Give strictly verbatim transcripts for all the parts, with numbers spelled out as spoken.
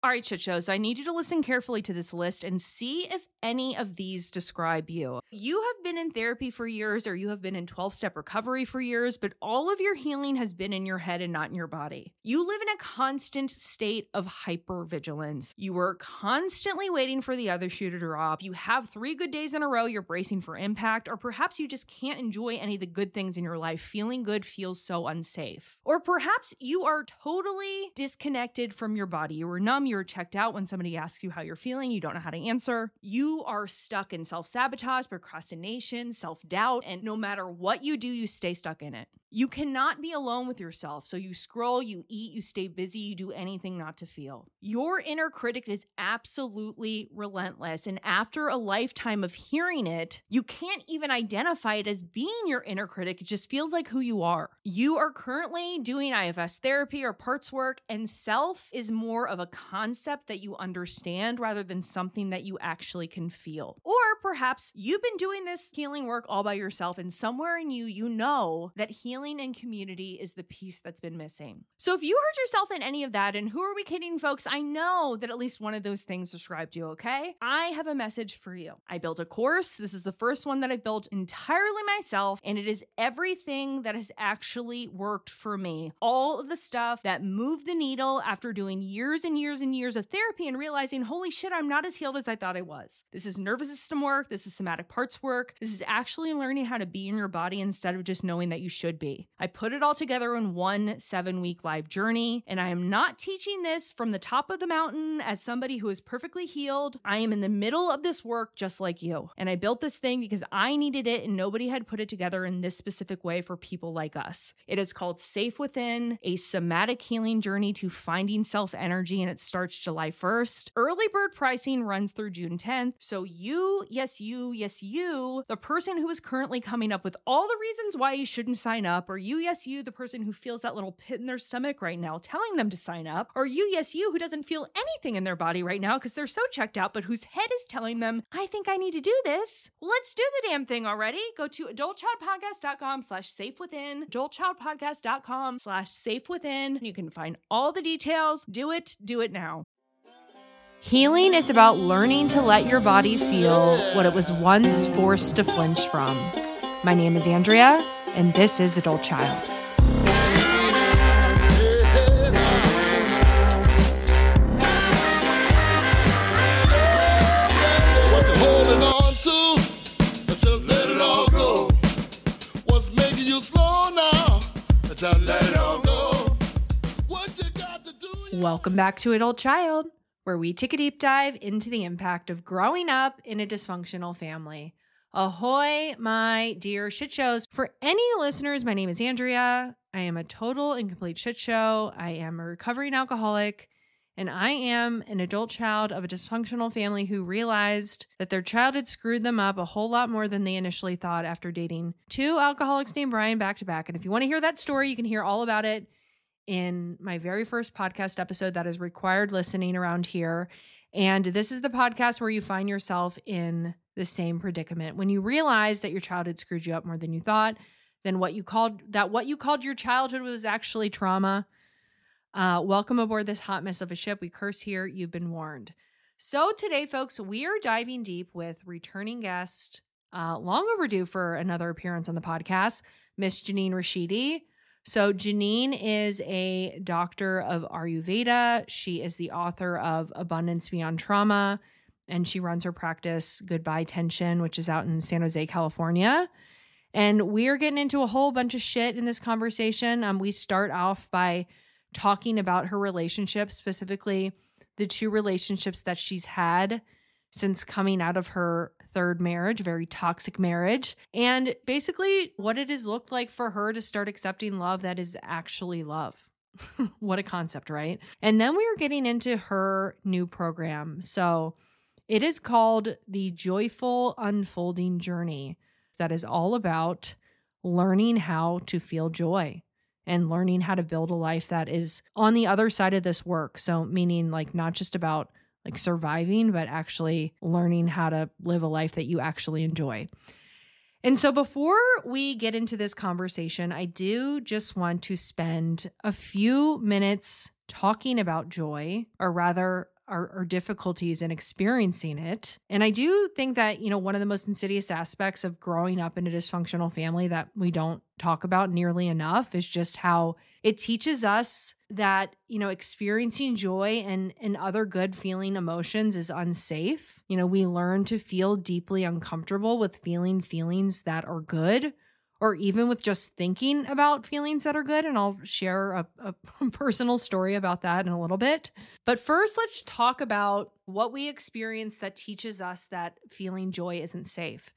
All right, shit shows. I need you to listen carefully to this list and see if any of these describe you. You have been in therapy for years, or you have been in twelve-step recovery for years, but all of your healing has been in your head and not in your body. You live in a constant state of hypervigilance. You are constantly waiting for the other shoe to drop. You have three good days in a row, you're bracing for impact, or perhaps you just can't enjoy any of the good things in your life. Feeling good feels so unsafe. Or perhaps you are totally disconnected from your body. You are numb, you're checked out when somebody asks you how you're feeling, you don't know how to answer. You are stuck in self-sabotage, procrastination, self-doubt, and no matter what you do, you stay stuck in it. You cannot be alone with yourself, so you scroll, you eat, you stay busy, you do anything not to feel. Your inner critic is absolutely relentless, and after a lifetime of hearing it, you can't even identify it as being your inner critic. It just feels like who you are. You are currently doing I F S therapy or parts work, and self is more of a concept that you understand rather than something that you actually can feel. Or perhaps you've been doing this healing work all by yourself, and somewhere in you, you know that healing and community is the piece that's been missing. So if you heard yourself in any of that, and who are we kidding, folks? I know that at least one of those things described you, okay? I have a message for you. I built a course. This is the first one that I built entirely myself, and it is everything that has actually worked for me. All of the stuff that moved the needle after doing years and years and years of therapy and realizing, holy shit, I'm not as healed as I thought I was. This is nervous system work. This is somatic parts work. This is actually learning how to be in your body instead of just knowing that you should be. I put it all together in one seven-week live journey, and I am not teaching this from the top of the mountain as somebody who is perfectly healed. I am in the middle of this work just like you, and I built this thing because I needed it, and nobody had put it together in this specific way for people like us. It is called Safe Within, a somatic healing journey to finding self-energy, and it starts July first. Early bird pricing runs through June tenth, so you, yes you, yes you, the person who is currently coming up with all the reasons why you shouldn't sign up, or you, yes, you, the person who feels that little pit in their stomach right now telling them to sign up, or you, yes, you, who doesn't feel anything in their body right now because they're so checked out, but whose head is telling them, I think I need to do this. Well, let's do the damn thing already. Go to adultchildpodcast.com slash safe within, adultchildpodcast.com slash safe within. You can find all the details. Do it. Do it now. Healing is about learning to let your body feel what it was once forced to flinch from. My name is Andrea, and this is Adult Child. What you holding on to? Just let it all go. What's making you slow now? Just let it all go. What you got to do? Welcome back to Adult Child, where we take a deep dive into the impact of growing up in a dysfunctional family. Ahoy, my dear shit shows. For any listeners, my name is Andrea. I am a total and complete shit show. I am a recovering alcoholic, and I am an adult child of a dysfunctional family who realized that their child had screwed them up a whole lot more than they initially thought after dating two alcoholics named Brian back to back. And if you want to hear that story, you can hear all about it in my very first podcast episode that is required listening around here. And this is the podcast where you find yourself in the same predicament. When you realize that your child had screwed you up more than you thought, then what you called that what you called your childhood was actually trauma. Uh, welcome aboard this hot mess of a ship. We curse here. You've been warned. So today, folks, we are diving deep with returning guest, uh, long overdue for another appearance on the podcast, Miss Janine Rashidi. So Janine is a doctor of Ayurveda. She is the author of Abundance Beyond Trauma, and she runs her practice Goodbye Tension, which is out in San Jose, California. And we're getting into a whole bunch of shit in this conversation. Um, we start off by talking about her relationships, specifically the two relationships that she's had since coming out of her third marriage, a very toxic marriage, and basically what it has looked like for her to start accepting love that is actually love. What a concept, right? And then we are getting into her new program. So it is called the Joyful Unfolding Journey. That is all about learning how to feel joy and learning how to build a life that is on the other side of this work. So meaning like not just about like surviving, but actually learning how to live a life that you actually enjoy. And so before we get into this conversation, I do just want to spend a few minutes talking about joy, or rather our, our difficulties in experiencing it. And I do think that, you know, one of the most insidious aspects of growing up in a dysfunctional family that we don't talk about nearly enough is just how it teaches us that, you know, experiencing joy and, and other good feeling emotions is unsafe. You know, we learn to feel deeply uncomfortable with feeling feelings that are good, or even with just thinking about feelings that are good. And I'll share a, a personal story about that in a little bit. But first, let's talk about what we experience that teaches us that feeling joy isn't safe.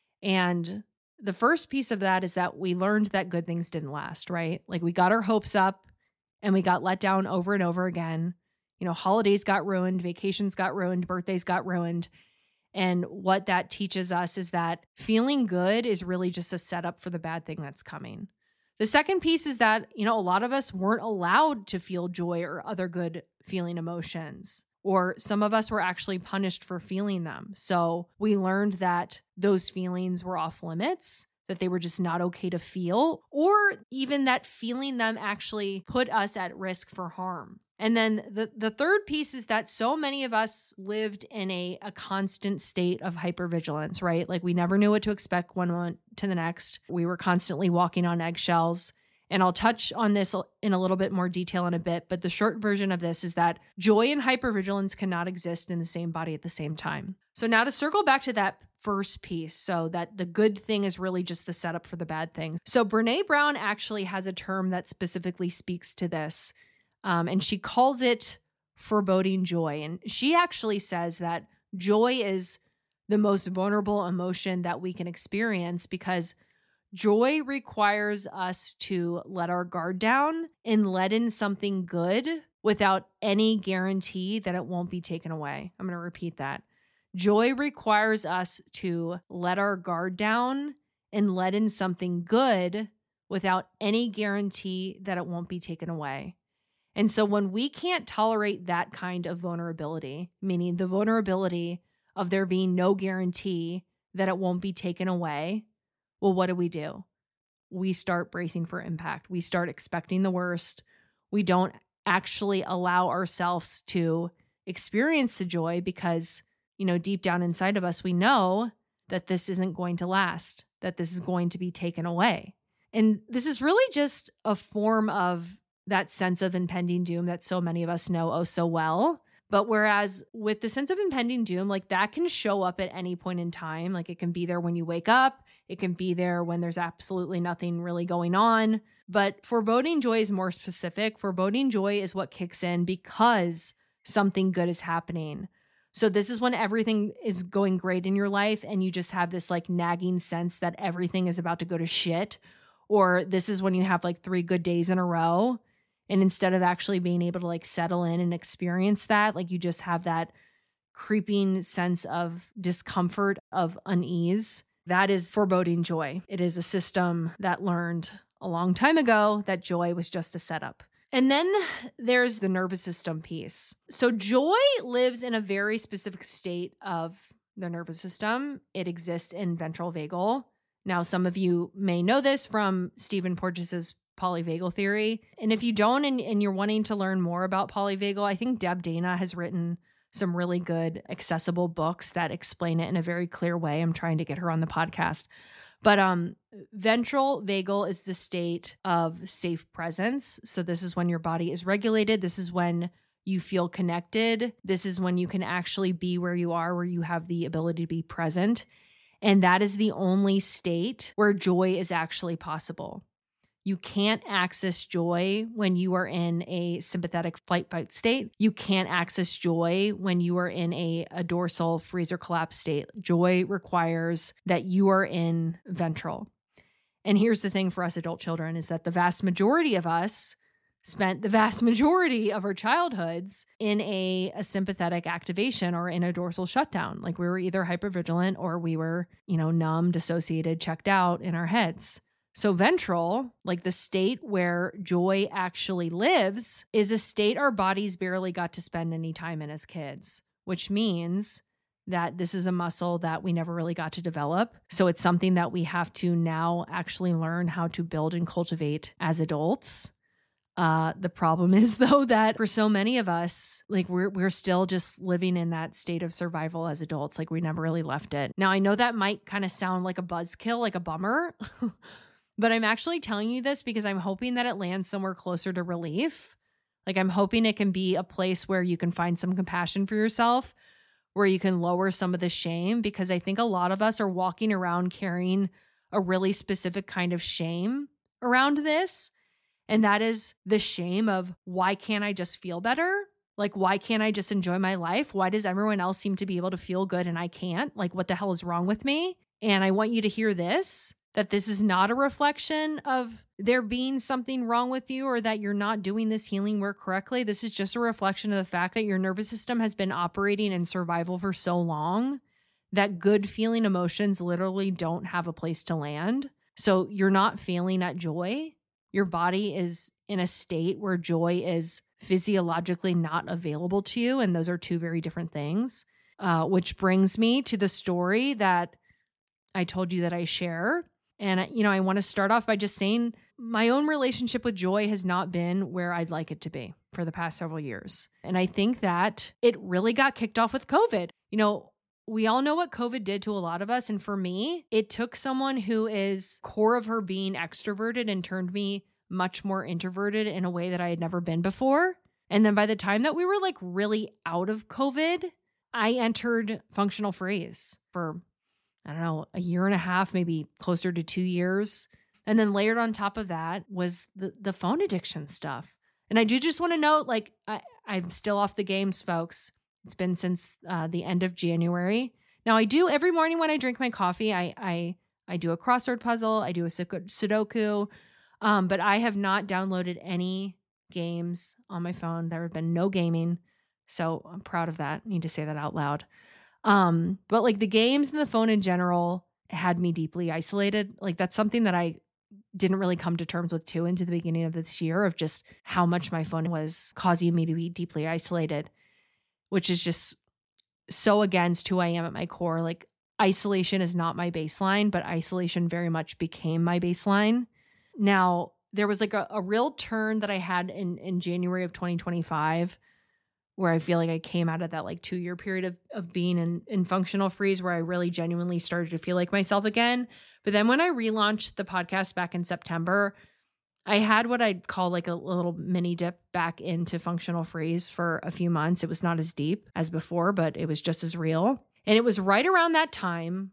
And the first piece of that is that we learned that good things didn't last, right? Like we got our hopes up and we got let down over and over again. You know, holidays got ruined, vacations got ruined, birthdays got ruined. And what that teaches us is that feeling good is really just a setup for the bad thing that's coming. The second piece is that, you know, a lot of us weren't allowed to feel joy or other good feeling emotions, or some of us were actually punished for feeling them. So we learned that those feelings were off limits, that they were just not okay to feel, or even that feeling them actually put us at risk for harm. And then the, the third piece is that so many of us lived in a, a constant state of hypervigilance, right? Like we never knew what to expect one moment to the next. We were constantly walking on eggshells. And I'll touch on this in a little bit more detail in a bit, but the short version of this is that joy and hypervigilance cannot exist in the same body at the same time. So now to circle back to that first piece, so that the good thing is really just the setup for the bad thing. So Brene Brown actually has a term that specifically speaks to this. Um, and she calls it foreboding joy. And she actually says that joy is the most vulnerable emotion that we can experience because joy requires us to let our guard down and let in something good without any guarantee that it won't be taken away. I'm going to repeat that. Joy requires us to let our guard down and let in something good without any guarantee that it won't be taken away. And so when we can't tolerate that kind of vulnerability, meaning the vulnerability of there being no guarantee that it won't be taken away, well, what do we do? We start bracing for impact. We start expecting the worst. We don't actually allow ourselves to experience the joy because, you know, deep down inside of us, we know that this isn't going to last, that this is going to be taken away. And this is really just a form of that sense of impending doom that so many of us know oh so well. But whereas with the sense of impending doom, like that can show up at any point in time. Like it can be there when you wake up. It can be there when there's absolutely nothing really going on. But foreboding joy is more specific. Foreboding joy is what kicks in because something good is happening. So this is when everything is going great in your life and you just have this like nagging sense that everything is about to go to shit. Or this is when you have like three good days in a row. And instead of actually being able to like settle in and experience that, like you just have that creeping sense of discomfort, of unease. That is foreboding joy. It is a system that learned a long time ago that joy was just a setup. And then there's the nervous system piece. So joy lives in a very specific state of the nervous system. It exists in ventral vagal. Now, some of you may know this from Stephen Porges's polyvagal theory. And if you don't and, and you're wanting to learn more about polyvagal, I think Deb Dana has written some really good accessible books that explain it in a very clear way. I'm trying to get her on the podcast. But um, ventral vagal is the state of safe presence. So this is when your body is regulated. This is when you feel connected. This is when you can actually be where you are, where you have the ability to be present. And that is the only state where joy is actually possible. You can't access joy when you are in a sympathetic flight fight state. You can't access joy when you are in a, a dorsal freeze or collapse state. Joy requires that you are in ventral. And here's the thing for us adult children is that the vast majority of us spent the vast majority of our childhoods in a, a sympathetic activation or in a dorsal shutdown. Like we were either hypervigilant or we were, you know, numb, dissociated, checked out in our heads. So ventral, like the state where joy actually lives, is a state our bodies barely got to spend any time in as kids, which means that this is a muscle that we never really got to develop. So it's something that we have to now actually learn how to build and cultivate as adults. Uh, the problem is though that for so many of us, like we're we're still just living in that state of survival as adults. Like we never really left it. Now I know that might kind of sound like a buzzkill, like a bummer, but I'm actually telling you this because I'm hoping that it lands somewhere closer to relief. Like I'm hoping it can be a place where you can find some compassion for yourself, where you can lower some of the shame, because I think a lot of us are walking around carrying a really specific kind of shame around this. And that is the shame of, why can't I just feel better? Like, why can't I just enjoy my life? Why does everyone else seem to be able to feel good and I can't? Like, what the hell is wrong with me? And I want you to hear this, that this is not a reflection of there being something wrong with you or that you're not doing this healing work correctly. This is just a reflection of the fact that your nervous system has been operating in survival for so long that good feeling emotions literally don't have a place to land. So you're not feeling at joy. Your body is in a state where joy is physiologically not available to you. And those are two very different things, uh, which brings me to the story that I told you that I share. And, you know, I want to start off by just saying my own relationship with joy has not been where I'd like it to be for the past several years. And I think that it really got kicked off with COVID. You know, we all know what COVID did to a lot of us. And for me, it took someone who is core of her being extroverted and turned me much more introverted in a way that I had never been before. And then by the time that we were like really out of COVID, I entered functional freeze for, I don't know, a year and a half, maybe closer to two years. And then layered on top of that was the, the phone addiction stuff. And I do just want to note, like, I, I'm still off the games, folks. It's been since uh, the end of January. Now I do every morning when I drink my coffee, I I I do a crossword puzzle, I do a Sudoku, um, but I have not downloaded any games on my phone. There have been no gaming, so I'm proud of that. I need to say that out loud. Um, but like the games and the phone in general had me deeply isolated. Like that's something that I didn't really come to terms with too into the beginning of this year, of just how much my phone was causing me to be deeply isolated, which is just so against who I am at my core. Like isolation is not my baseline, but isolation very much became my baseline. Now, there was like a, a real turn that I had in, in January of twenty twenty-five, where I feel like I came out of that like two year period of, of being in, in functional freeze, where I really genuinely started to feel like myself again. But then when I relaunched the podcast back in September, I had what I'd call like a little mini dip back into functional freeze for a few months. It was not as deep as before, but it was just as real. And it was right around that time.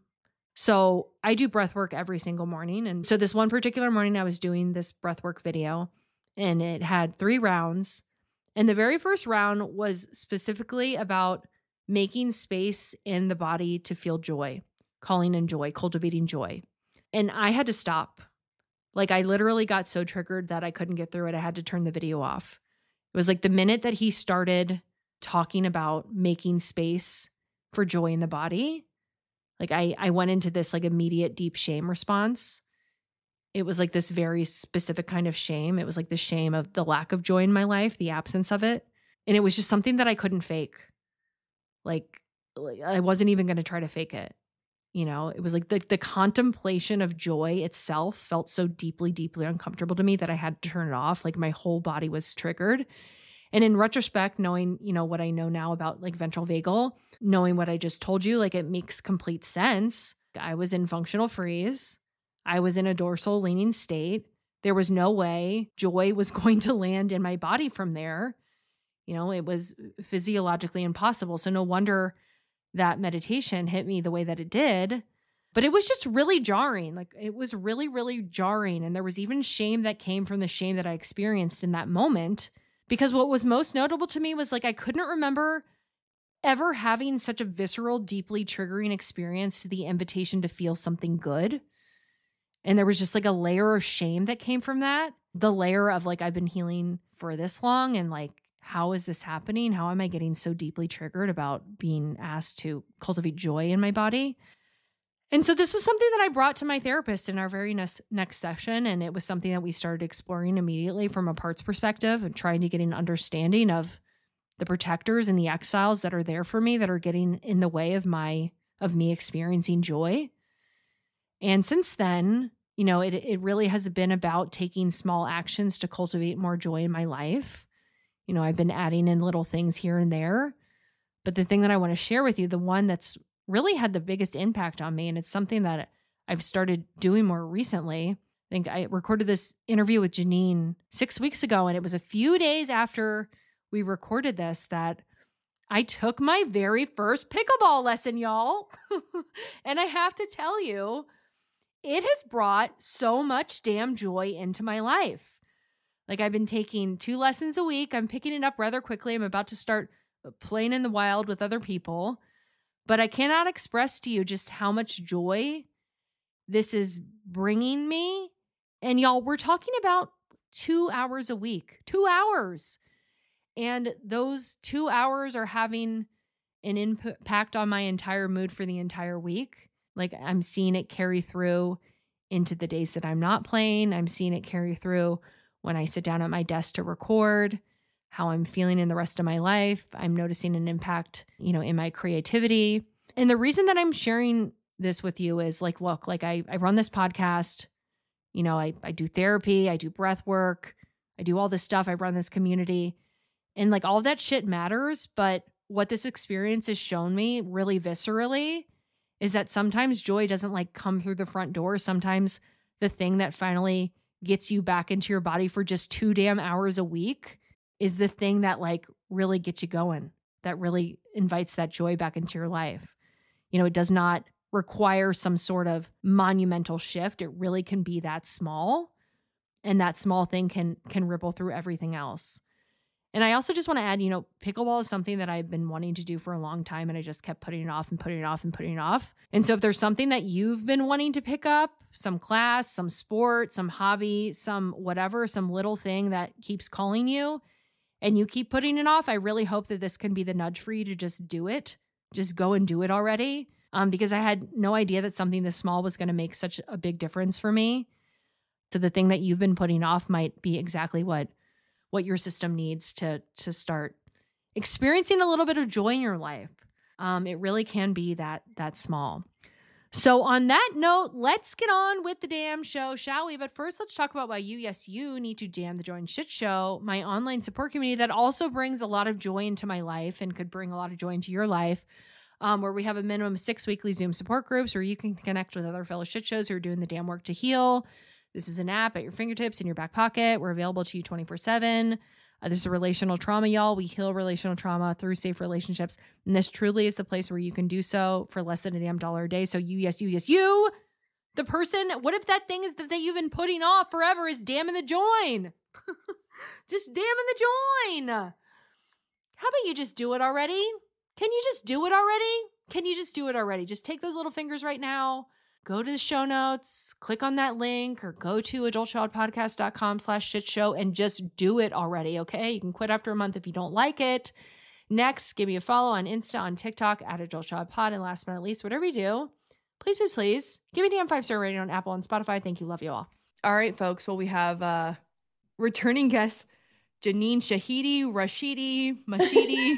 So I do breath work every single morning. And so this one particular morning, I was doing this breath work video and it had three rounds. And the very first round was specifically about making space in the body to feel joy, calling in joy, cultivating joy. And I had to stop. Like I literally got so triggered that I couldn't get through it. I had to turn the video off. It was like the minute that he started talking about making space for joy in the body, like I, I went into this like immediate deep shame response. It was like this very specific kind of shame. It was like the shame of the lack of joy in my life, the absence of it. And it was just something that I couldn't fake. Like, like I wasn't even going to try to fake it. You know, it was like the, the contemplation of joy itself felt so deeply, deeply uncomfortable to me that I had to turn it off. Like my whole body was triggered. And in retrospect, knowing, you know, what I know now about like ventral vagal, knowing what I just told you, like it makes complete sense. I was in functional freeze. I was in a dorsal leaning state. There was no way joy was going to land in my body from there. You know, it was physiologically impossible. So no wonder that meditation hit me the way that it did. But it was just really jarring. Like it was really, really jarring. And there was even shame that came from the shame that I experienced in that moment. Because what was most notable to me was like, I couldn't remember ever having such a visceral, deeply triggering experience to the invitation to feel something good. And there was just like a layer of shame that came from that. The layer of like, I've been healing for this long and like, how is this happening? How am I getting so deeply triggered about being asked to cultivate joy in my body? And so this was something that I brought to my therapist in our very next, next session. And it was something that we started exploring immediately from a parts perspective and trying to get an understanding of the protectors and the exiles that are there for me that are getting in the way of my, of me experiencing joy. And since then, you know, it it really has been about taking small actions to cultivate more joy in my life. You know, I've been adding in little things here and there. But the thing that I want to share with you, the one that's really had the biggest impact on me, and it's something that I've started doing more recently. I think I recorded this interview with Janine six weeks ago, and it was a few days after we recorded this that I took my very first pickleball lesson, y'all. And I have to tell you, it has brought so much damn joy into my life. Like, I've been taking two lessons a week. I'm picking it up rather quickly. I'm about to start playing in the wild with other people. But I cannot express to you just how much joy this is bringing me. And y'all, we're talking about two hours a week. Two hours. And those two hours are having an impact on my entire mood for the entire week. Like, I'm seeing it carry through into the days that I'm not playing. I'm seeing it carry through when I sit down at my desk to record, how I'm feeling in the rest of my life. I'm noticing an impact, you know, in my creativity. And the reason that I'm sharing this with you is like, look, like I, I run this podcast, you know, I, I do therapy, I do breath work, I do all this stuff. I run this community, and like all of that shit matters. But what this experience has shown me really viscerally is that sometimes joy doesn't like come through the front door. Sometimes the thing that finally gets you back into your body for just two damn hours a week is the thing that like really gets you going, that really invites that joy back into your life. You know, it does not require some sort of monumental shift. It really can be that small, and that small thing can can ripple through everything else. And I also just want to add, you know, pickleball is something that I've been wanting to do for a long time, and I just kept putting it off and putting it off and putting it off. And so if there's something that you've been wanting to pick up, some class, some sport, some hobby, some whatever, some little thing that keeps calling you and you keep putting it off, I really hope that this can be the nudge for you to just do it. Just go and do it already. Um, because I had no idea that something this small was going to make such a big difference for me. So the thing that you've been putting off might be exactly what what your system needs to to start experiencing a little bit of joy in your life. Um, it really can be that that small. So on that note, let's get on with the damn show, shall we? But first, let's talk about why you, yes, you need to damn the Joy and Shit Show, my online support community that also brings a lot of joy into my life and could bring a lot of joy into your life, um, where we have a minimum of six weekly Zoom support groups where you can connect with other fellow shit shows who are doing the damn work to heal. This is an app at your fingertips, in your back pocket. We're available to you twenty-four seven. Uh, this is relational trauma, y'all. We heal relational trauma through safe relationships. And this truly is the place where you can do so for less than a damn dollar a day. So you, yes, you, yes, you, the person, what if that thing is that, that you've been putting off forever is damning the join? Just damning the join. How about you just do it already? Can you just do it already? Can you just do it already? Just take those little fingers right now. Go to the show notes, click on that link, or go to adultchildpodcast.com slash shit show and just do it already, okay? You can quit after a month if you don't like it. Next, give me a follow on Insta, on TikTok, at adultchildpod. And last but not least, whatever you do, please, please, please, give me a damn five-star rating on Apple and Spotify. Thank you. Love you all. All right, folks. Well, we have uh, returning guest, Janine Shahidi, Rashidi, Mashidi.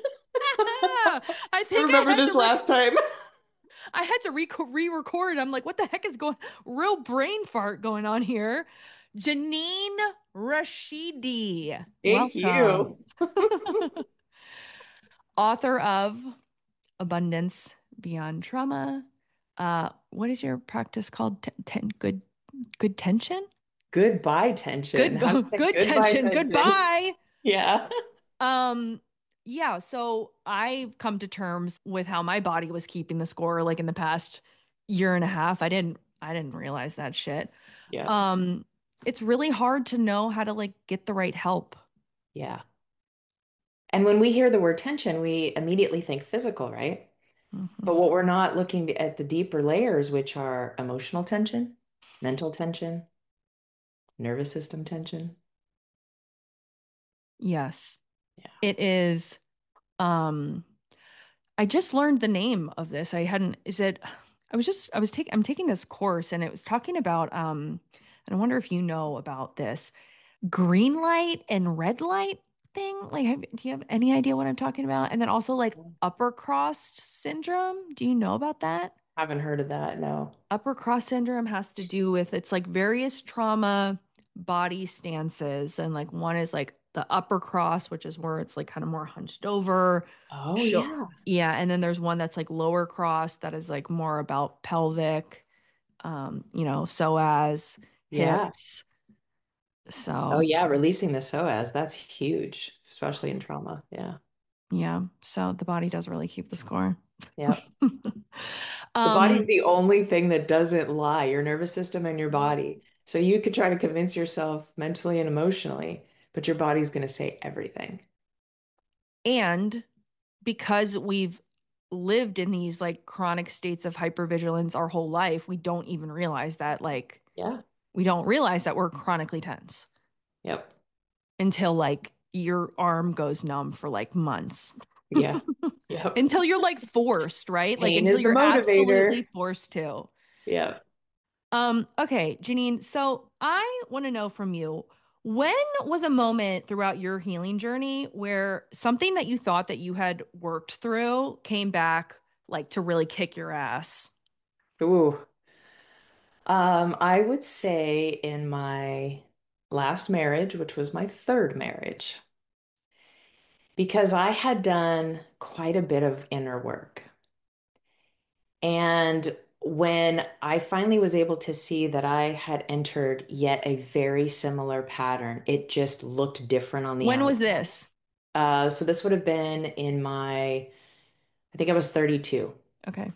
I think I remember I this re- last time. I had to re- re-record. I'm like, what the heck is going real brain fart going on here? Janine Rashidi. Thank Welcome. you. Author of Abundance Beyond Trauma. Uh, what is your practice called? T- ten- good, good tension? Goodbye tension. Good, good goodbye tension. tension. Goodbye. Yeah. Um, Yeah, so I've come to terms with how my body was keeping the score like in the past year and a half. I didn't I didn't realize that shit. Yeah. Um, it's really hard to know how to like get the right help. Yeah. And when we hear the word tension, we immediately think physical, right? Mm-hmm. But what we're not looking at the deeper layers, which are emotional tension, mental tension, nervous system tension. Yes. Yeah. It is. Um, I just learned the name of this. I hadn't, is it, I was just, I was taking, I'm taking this course and it was talking about, um, and I wonder if you know about this green light and red light thing. Like, have, do you have any idea what I'm talking about? And then also like upper cross syndrome. Do you know about that? Haven't heard of that. No. Upper cross syndrome has to do with it's like various trauma body stances. And like one is like the upper cross, which is where it's like kind of more hunched over. Oh, Show, yeah. yeah. And then there's one that's like lower cross that is like more about pelvic, um, you know, psoas, Yeah. hips. Oh, So yeah. Releasing the psoas. That's huge, especially in trauma. Yeah. yeah. So the body does really keep the score. Yep. The body's um, the only thing that doesn't lie, your nervous system and your body. So you could try to convince yourself mentally and emotionally, but your body's going to say everything. and because we've lived in these like chronic states of hypervigilance our whole life, we don't even realize that like Yeah. we don't realize that we're chronically tense Yep. until like your arm goes numb for like months. Yeah. Yep. Until you're like forced, right? Like Pain until is the you're absolutely motivator. forced to. Yep. Um, okay, Janine, so I want to know from you, when was a moment throughout your healing journey where something that you thought that you had worked through came back like to really kick your ass? Ooh. Um, I would say in my last marriage, which was my third marriage, because I had done quite a bit of inner work. And when I finally was able to see that I had entered yet a very similar pattern, it just looked different on the When was outside. this? Uh, so this would have been in my, I think I was thirty-two. Okay.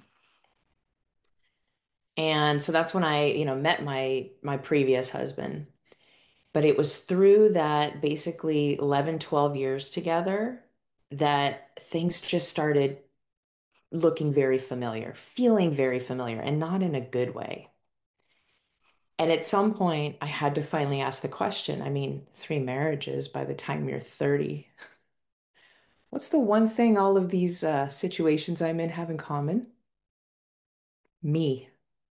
And so that's when I, you know, met my my previous husband. But it was through that basically eleven, twelve years together that things just started looking very familiar, feeling very familiar, and not in a good way. And at some point, I had to finally ask the question. I mean, three marriages by the time you're thirty. What's the one thing all of these uh, situations I'm in have in common? Me.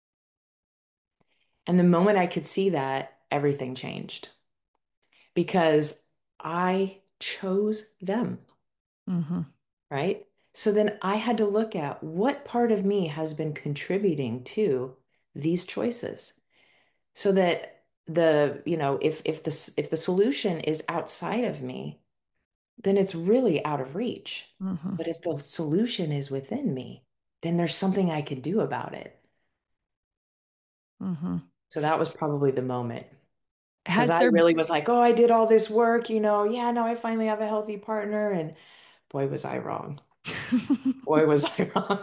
And the moment I could see that, everything changed because I chose them, Mm-hmm. right? So then I had to look at what part of me has been contributing to these choices so that the, you know, if if the if the solution is outside of me, then it's really out of reach. Mm-hmm. But if the solution is within me, then there's something I can do about it. Mm-hmm. So that was probably the moment because Has I there really was like, oh, I did all this work, you know, yeah, no, I finally have a healthy partner. And boy, was I wrong. Boy, was I wrong.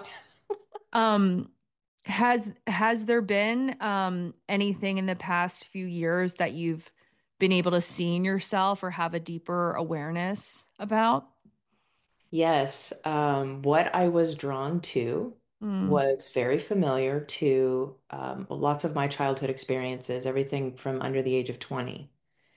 um has has there been um anything in the past few years that you've been able to see in yourself or have a deeper awareness about? Yes, um, what I was drawn to Mm, was very familiar to um, lots of my childhood experiences, everything from under the age of twenty.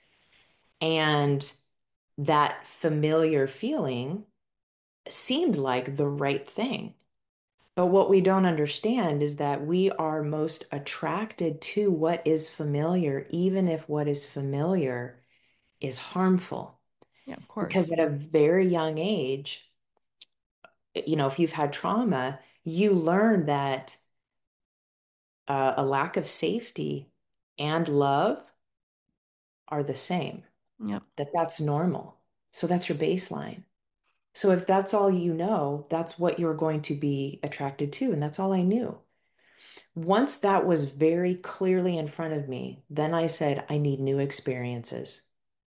And that familiar feeling seemed like the right thing. But what we don't understand is that we are most attracted to what is familiar, even if what is familiar is harmful. yeah, of Because course. at a very young age, you know, if you've had trauma, you learn that uh, a lack of safety and love are the same, Yep. that that's normal. So that's your baseline. So if that's all you know, that's what you're going to be attracted to. And that's all I knew. Once that was very clearly in front of me, then I said, I need new experiences.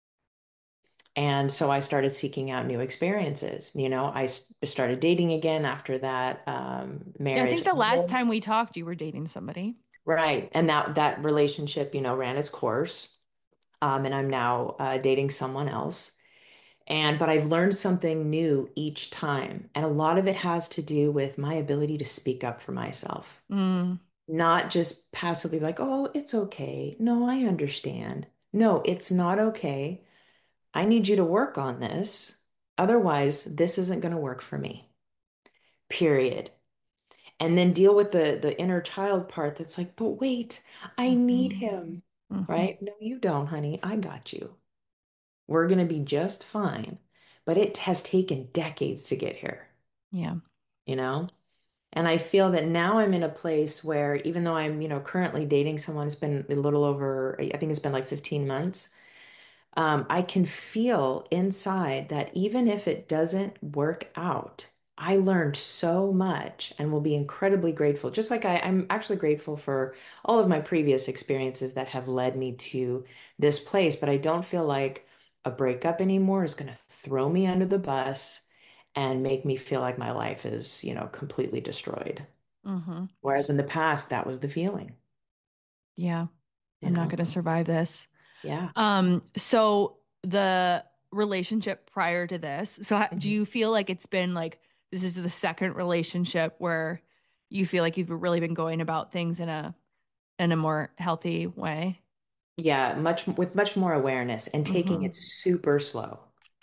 And so I started seeking out new experiences. You know, I s- started dating again after that um, Yeah, I marriage think the last ended. time we talked, you were dating somebody. Right. And that that relationship, you know, ran its course. Um, and I'm now uh, dating someone else. And but I've learned something new each time. And a lot of it has to do with my ability to speak up for myself, Mm, not just passively like, oh, it's okay. No, I understand. No, it's not okay. I need you to work on this. Otherwise, this isn't going to work for me. Period. And then deal with the the inner child part that's like, but wait, I need mhm, him. mhm. Right? No, you don't, honey. I got you. We're going to be just fine. But it has taken decades to get here, Yeah. you know? And I feel that now I'm in a place where even though I'm, you know, currently dating someone, it's been a little over, I think it's been like fifteen months. Um, I can feel inside that even if it doesn't work out, I learned so much and will be incredibly grateful. Just like I, I'm actually grateful for all of my previous experiences that have led me to this place, but I don't feel like a breakup anymore is going to throw me under the bus and make me feel like my life is, you know, completely destroyed. Mm-hmm. Whereas in the past, that was the feeling, Yeah. you I'm not know? going to survive this. Yeah. Um, so the relationship prior to this, so ha- do Mhm. you feel like it's been like this is the second relationship where you feel like you've really been going about things in a in a more healthy way? Yeah, much with much more awareness and taking Hmm. it super slow.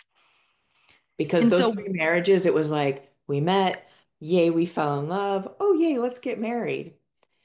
Because And those so, three marriages, it was like we met, yay, we fell in love. Oh, yay, let's get married.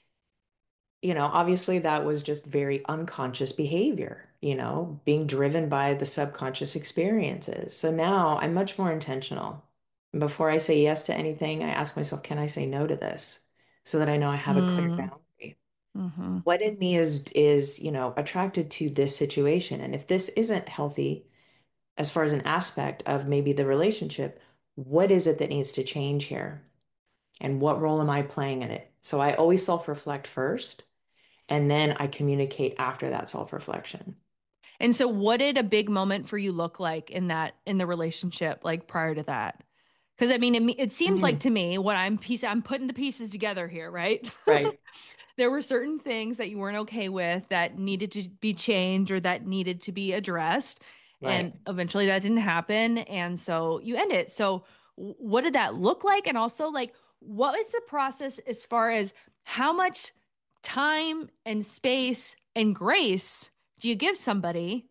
You know, obviously that was just very unconscious behavior, you know, being driven by the subconscious experiences. So now I'm much more intentional. Before I say yes to anything, I ask myself, can I say no to this? So that I know I have a clear mm, boundary. hmm What in me is is, you know, attracted to this situation? And if this isn't healthy, as far as an aspect of maybe the relationship, what is it that needs to change here? And what role am I playing in it? So I always self-reflect first, and then I communicate after that self-reflection. and so what did a big moment for you look like in that in the relationship, like prior to that? Because I mean, it, it seems like Mhm. to me when I'm piece, I'm putting the pieces together here, right? Right, There were certain things that you weren't okay with that needed to be changed or that needed to be addressed. And right, eventually that didn't happen. And so you end it. So, what did that look like? And also, like, what was the process as far as how much time and space and grace do you give somebody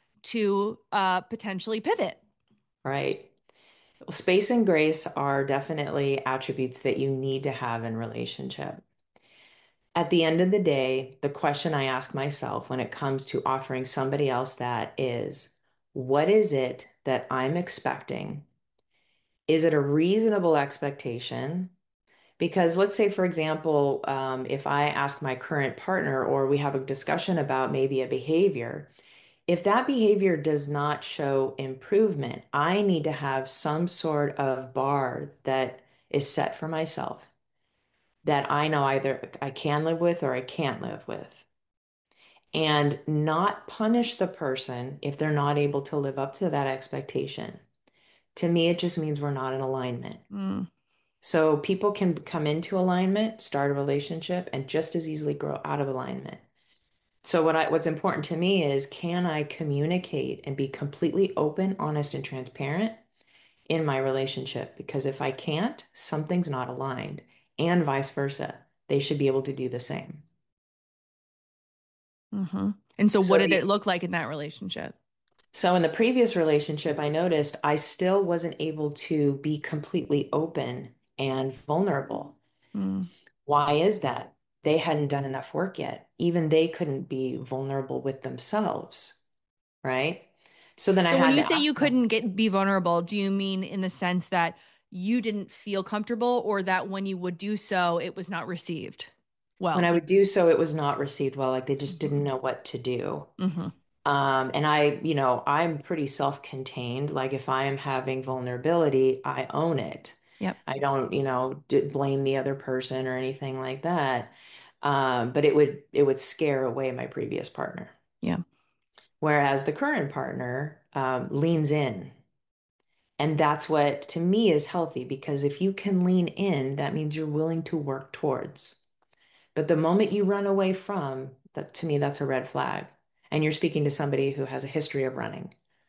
to uh, potentially pivot? right. Well, space and grace are definitely attributes that you need to have in relationship. At the end of the day, the question I ask myself when it comes to offering somebody else that is, what is it that I'm expecting? Is it a reasonable expectation? Because let's say, for example, um, if I ask my current partner or we have a discussion about maybe a behavior, if that behavior does not show improvement, I need to have some sort of bar that is set for myself that I know either I can live with or I can't live with. And not punish the person if they're not able to live up to that expectation. To me, it just means we're not in alignment. Mm, So people can come into alignment, start a relationship, and just as easily grow out of alignment. So what I what's important to me is can I communicate and be completely open, honest, and transparent in my relationship? Because if I can't, something's not aligned, and vice versa. They should be able to do the same. hmm And so, what So did it the look like in that relationship? so in the previous relationship, I noticed I still wasn't able to be completely open and vulnerable. Mm. Why is that? They hadn't done enough work yet. Even they couldn't be vulnerable with themselves, right? So then I So when had you to say ask you them couldn't get be vulnerable, do you mean in the sense that you didn't feel comfortable or that when you would do so, it was not received when well? I would do so, it was not received well. Like they just didn't Hmm. know what to do. Hmm. Um, and I, you know, I'm pretty self-contained. Like if I am having vulnerability, I own it. Yep. I don't, you know, d blame the other person or anything like that. Um, but it would it would scare away my previous partner. Yeah. Whereas the current partner um, leans in. And that's what to me is healthy because if you can lean in, that means you're willing to work towards. But the moment you run away from, that to me, that's a red flag. And you're speaking to somebody who has a history of running.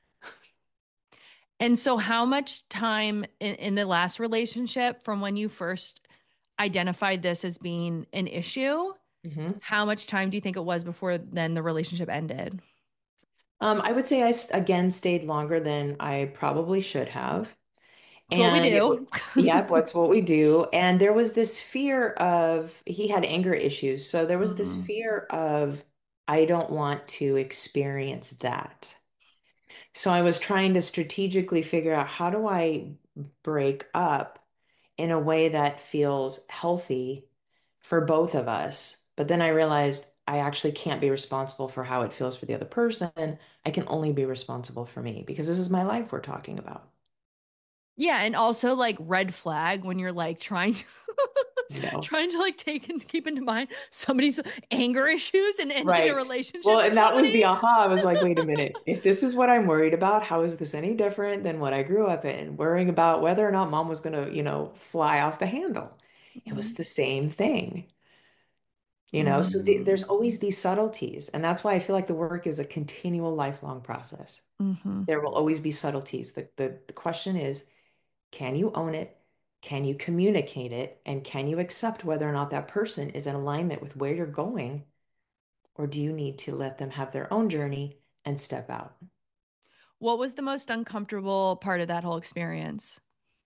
And so, how much time in, in the last relationship from when you first identified this as being an issue? Mhm. How much time do you think it was before then the relationship ended? Um, I would say I s- again stayed longer than I probably should have. It's what we And it was, do. yep, what's what we do. And there was this fear of, he had anger issues. So there was this Hmm. fear of, I don't want to experience that. So I was trying to strategically figure out how do I break up in a way that feels healthy for both of us. But then I realized I actually can't be responsible for how it feels for the other person. I can only be responsible for me because this is my life we're talking about. Yeah, and also like red flag when you're like trying to You know? trying to like take and keep into mind somebody's anger issues and ending a Right. Well, relationship with and that was somebody. the aha. I was like, wait a minute. If this is what I'm worried about, how is this any different than what I grew up in? Worrying about whether or not mom was going to, you know, fly off the handle. It was Mm, the same thing, you know? So th mm, there's always these subtleties. And that's why I feel like the work is a continual lifelong process. mhm. There will always be subtleties. The, the, the question is, can you own it? Can you communicate it? And can you accept whether or not that person is in alignment with where you're going? Or do you need to let them have their own journey and step out? What was the most uncomfortable part of that whole experience?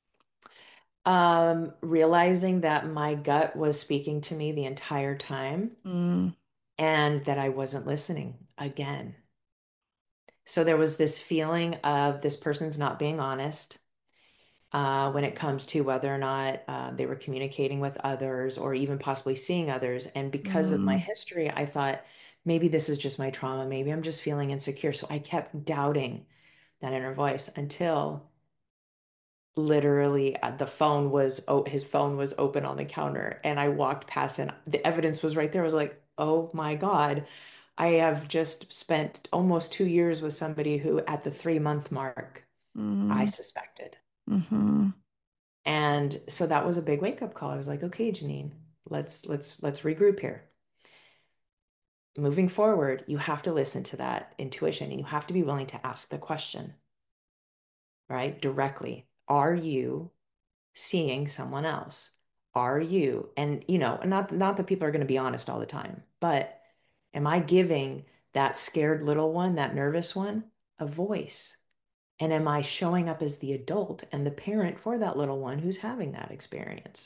Um, realizing that my gut was speaking to me the entire time Mm, and that I wasn't listening again. So there was this feeling of this person's not being honest uh, when it comes to whether or not uh, they were communicating with others or even possibly seeing others. And because of my mm, history, I thought maybe this is just my trauma. Maybe I'm just feeling insecure. So I kept doubting that inner voice until literally uh, the phone was oh his phone was open on the counter and I walked past and the evidence was right there. I was like, oh my God, I have just spent almost two years with somebody who at the three month mark I mm, suspected. mhm, And so that was a big wake up call. I was like, okay, Janine, let's let's let's regroup here. Moving forward, you have to listen to that intuition and you have to be willing to ask the question, right? Directly. Are you seeing someone else? Are you, and you know, not not that people are going to be honest all the time, but am I giving that scared little one, that nervous one, a voice? And am I showing up as the adult and the parent for that little one who's having that experience,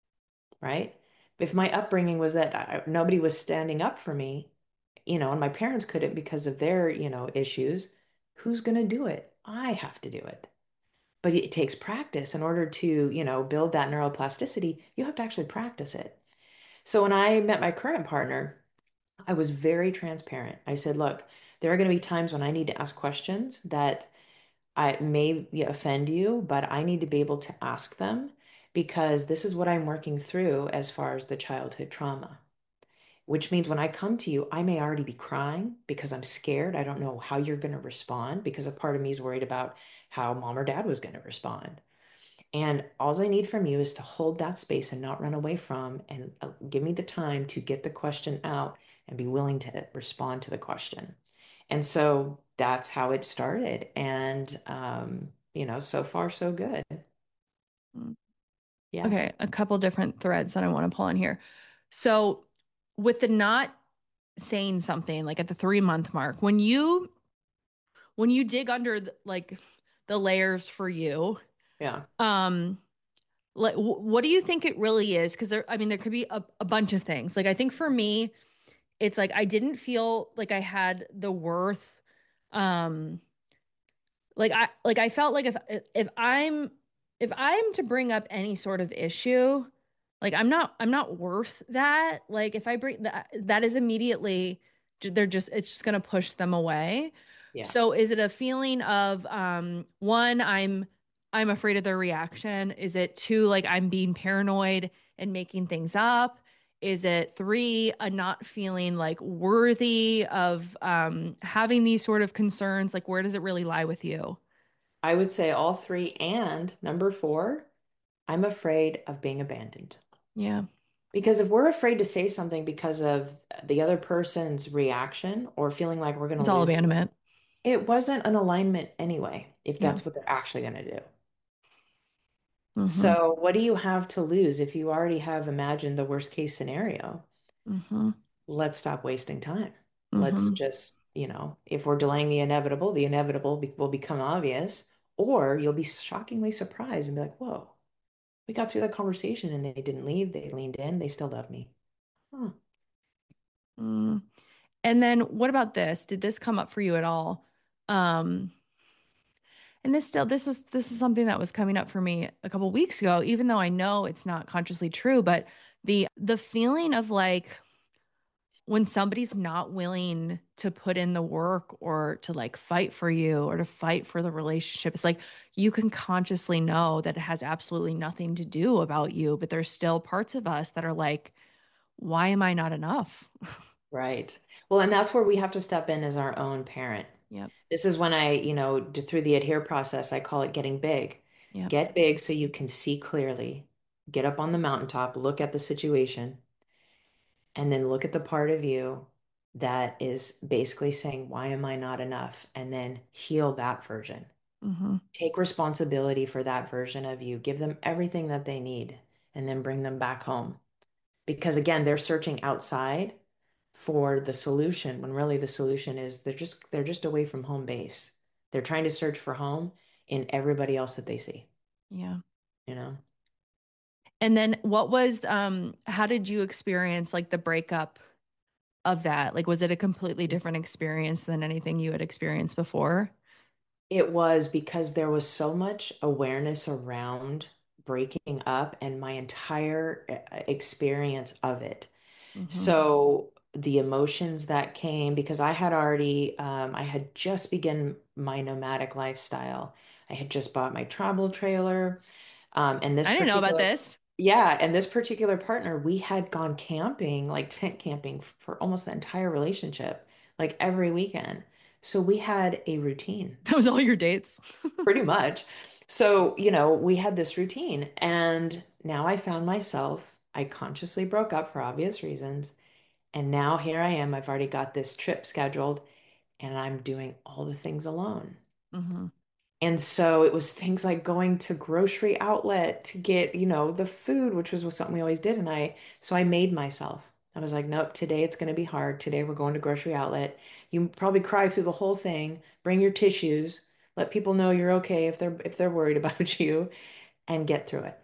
right? If my upbringing was that I, nobody was standing up for me, you know, and my parents couldn't because of their, you know, issues, who's going to do it? I have to do it. But it takes practice in order to, you know, build that neuroplasticity. You have to actually practice it. So when I met my current partner, I was very transparent. I said, look, there are going to be times when I need to ask questions that I may offend you, but I need to be able to ask them because this is what I'm working through as far as the childhood trauma. Which means when I come to you, I may already be crying because I'm scared. I don't know how you're going to respond because a part of me is worried about how mom or dad was going to respond. And all I need from you is to hold that space and not run away from and uh, give me the time to get the question out and be willing to respond to the question. And so that's how it started. And, um, you know, so far, so good. mm. Yeah. Okay, a couple different threads that I want to pull on here. So, with the not saying something like at the three month mark, when you when you dig under the, like the layers for you, Yeah. um, like wh- what do you think it really is? Because there, I mean, there could be a, a bunch of things. Like I think for me, it's like I didn't feel like I had the worth, um, like I like I felt like if if I'm if I'm to bring up any sort of issue, like I'm not I'm not worth that. Like if I bring that that is immediately they're just it's just going to push them away. Yeah. So is it a feeling of um one I'm I'm afraid of their reaction? Is it two like I'm being paranoid and making things up? Is it three a not feeling like worthy of um having these sort of concerns? Like where does it really lie with you? I would say all three. And number four, I'm afraid of being abandoned. Yeah. Because if we're afraid to say something because of the other person's reaction or feeling like we're going to It's all lose them, abandonment. it wasn't an alignment anyway, if Yeah. that's what they're actually going to do. Mm-hmm. So, what do you have to lose if you already have imagined the worst case scenario? Mm-hmm. Let's stop wasting time. Let's Mm-hmm. just, you know, if we're delaying the inevitable, the inevitable be will become obvious, or you'll be shockingly surprised and be like, whoa, we got through that conversation and they didn't leave. They leaned in. They still love me. Huh. Mm. And then what about this? Did this come up for you at all? Um, And this still this was this is something that was coming up for me a couple weeks ago, even though I know it's not consciously true, but the the feeling of like when somebody's not willing to put in the work or to like fight for you or to fight for the relationship, it's like you can consciously know that it has absolutely nothing to do about you, but there's still parts of us that are like, why am I not enough? Right. Well, and that's where we have to step in as our own parent. Yep. This is when I, you know, d- through the adhere process, I call it getting big. Yep. Get big so you can see clearly. Get up on the mountaintop, look at the situation, and then look at the part of you that is basically saying, why am I not enough? And then heal that version. Mm-hmm. Take responsibility for that version of you. Give them everything that they need, and then bring them back home. Because again, they're searching outside for the solution when really the solution is they're just they're just away from home base. They're trying to search for home in everybody else that they see, Yeah. you know? And then what was um how did you experience like the breakup of that? Like was it a completely different experience than anything you had experienced before? It was because there was so much awareness around breaking up and my entire uh, experience of it. Mm-hmm. So the emotions that came, because I had already, um, I had just begun my nomadic lifestyle. I had just bought my travel trailer. Um, and this I didn't know about particular, this. yeah, and this particular partner, we had gone camping, like tent camping for almost the entire relationship, like every weekend. So we had a routine. That was all your dates. Pretty much. So, you know, we had this routine, and now I found myself, I consciously broke up for obvious reasons. And now here I am. I've already got this trip scheduled, and I'm doing all the things alone. Mm-hmm. And so it was things like going to grocery outlet to get, you know, the food, which was something we always did. And I, so I made myself. I was like, nope, today it's going to be hard. Today we're going to grocery outlet. You probably cry through the whole thing. Bring your tissues. Let people know you're okay if they're if they're worried about you, and get through it.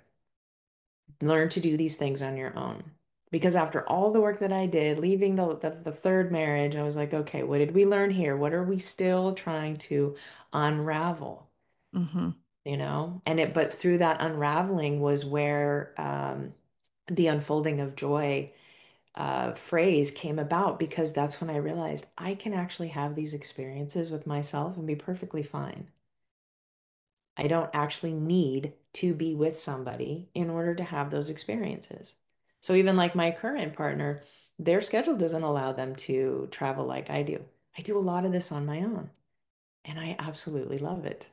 Learn to do these things on your own. Because after all the work that I did, leaving the, the the third marriage, I was like, okay, what did we learn here? What are we still trying to unravel? Mm-hmm. You know? And it, but through that unraveling was where um, the unfolding of joy uh, phrase came about, because that's when I realized I can actually have these experiences with myself and be perfectly fine. I don't actually need to be with somebody in order to have those experiences. So even like my current partner, their schedule doesn't allow them to travel like I do. I do a lot of this on my own, and I absolutely love it.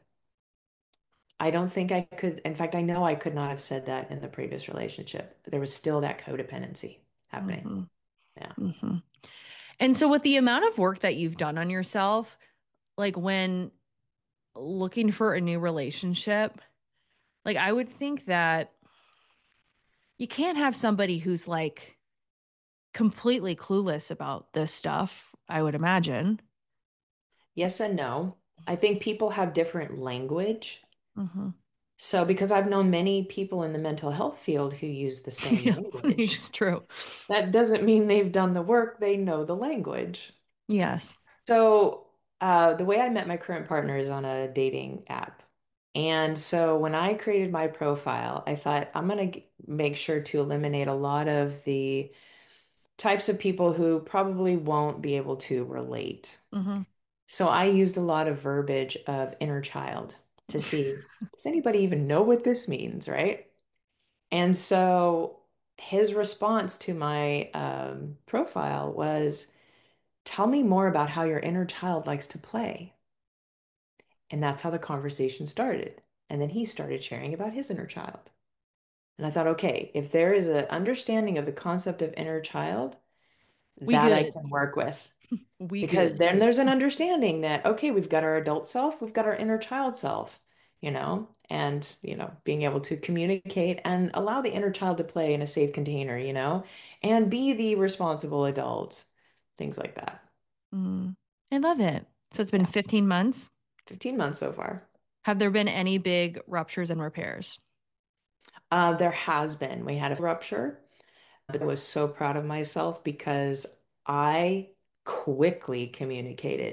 I don't think I could, in fact, I know I could not have said that in the previous relationship. There was still that codependency happening. Mm-hmm. Yeah. Mm-hmm. And so with the amount of work that you've done on yourself, like when looking for a new relationship, like I would think that you can't have somebody who's like completely clueless about this stuff, I would imagine. Yes and no. I think people have different language. Mm-hmm. So, because I've known many people in the mental health field who use the same Yeah, language, it's true. that doesn't mean they've done the work, they know the language. Yes. So, uh, the way I met my current partner is on a dating app. And so, when I created my profile, I thought I'm going to make sure to eliminate a lot of the types of people who probably won't be able to relate. Mm-hmm. So, I used a lot of verbiage of inner child to see, does anybody even know what this means, right? And so his response to my um, profile was, tell me more about how your inner child likes to play. And that's how the conversation started. And then he started sharing about his inner child. And I thought, okay, if there is an understanding of the concept of inner child, We that I good. can work with. We Because good. then there's an understanding that, okay, we've got our adult self, we've got our inner child self, you know, and, you know, being able to communicate and allow the inner child to play in a safe container, you know, and be the responsible adult, things like that. Mm. I love it. So it's been Yeah. fifteen months. fifteen months so far. Have there been any big ruptures and repairs? Uh, there has been, we had a rupture, but I was so proud of myself because I quickly communicated.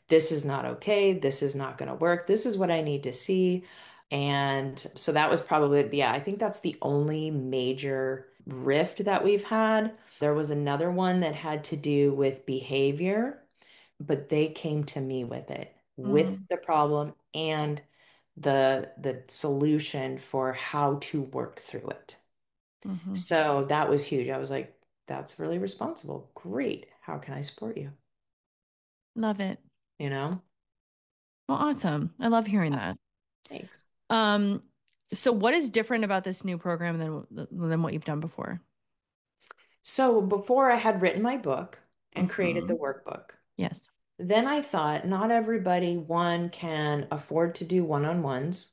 This is not okay. This is not going to work. This is what I need to see. And so that was probably, yeah, I think that's the only major rift that we've had. There was another one that had to do with behavior, but they came to me with it, with Mm, the problem and the the solution for how to work through it. hmm. So that was huge. I was like, that's really responsible. Great. How can I support you? Love it. You know? Well, awesome. I love hearing that. Thanks. Um, so what is different about this new program than than what you've done before? So before I had written my book and created the Hmm. workbook, Yes. then I thought not everybody, one, can afford to do one-on-ones.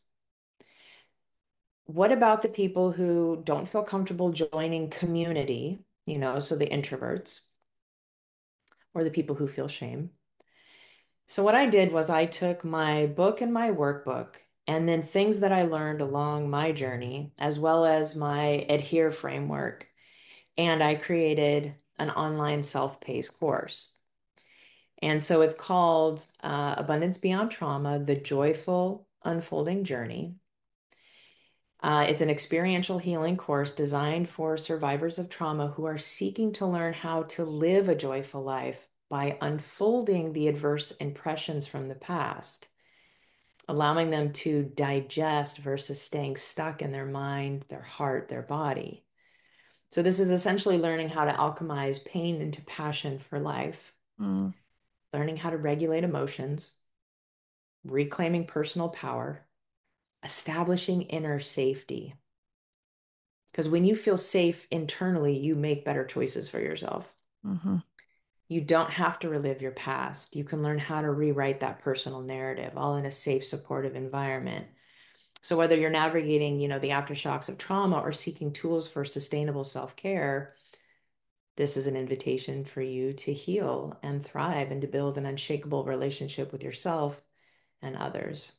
What about the people who don't feel comfortable joining community, you know, so the introverts or the people who feel shame? So what I did was I took my book and my workbook and then things that I learned along my journey, as well as my Adhere framework, and I created an online self-paced course. And so it's called uh, Abundance Beyond Trauma, The Joyful Unfolding Journey. Uh, it's an experiential healing course designed for survivors of trauma who are seeking to learn how to live a joyful life by unfolding the adverse impressions from the past, allowing them to digest versus staying stuck in their mind, their heart, their body. So, this is essentially learning how to alchemize pain into passion for life, Mm, learning how to regulate emotions, reclaiming personal power, establishing inner safety. Because when you feel safe internally, you make better choices for yourself. hmm. You don't have to relive your past. You can learn how to rewrite that personal narrative, all in a safe, supportive environment. So whether you're navigating, you know, the aftershocks of trauma or seeking tools for sustainable self-care, this is an invitation for you to heal and thrive and to build an unshakable relationship with yourself and others.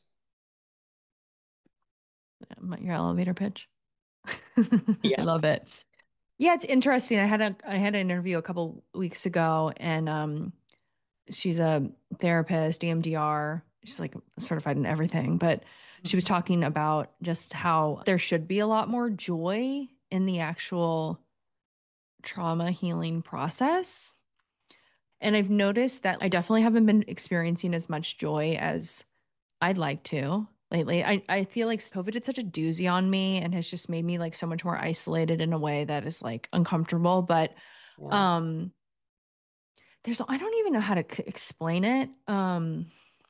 Your elevator pitch. I Yeah. love it. Yeah, it's interesting. I had a I had an interview a couple weeks ago, and um, she's a therapist, E M D R. She's like certified in everything, but she was talking about just how there should be a lot more joy in the actual trauma healing process. And I've noticed that I definitely haven't been experiencing as much joy as I'd like to lately. I, I feel like COVID did such a doozy on me and has just made me like so much more isolated in a way that is like uncomfortable. But Yeah. um there's I don't even know how to c- explain it. Um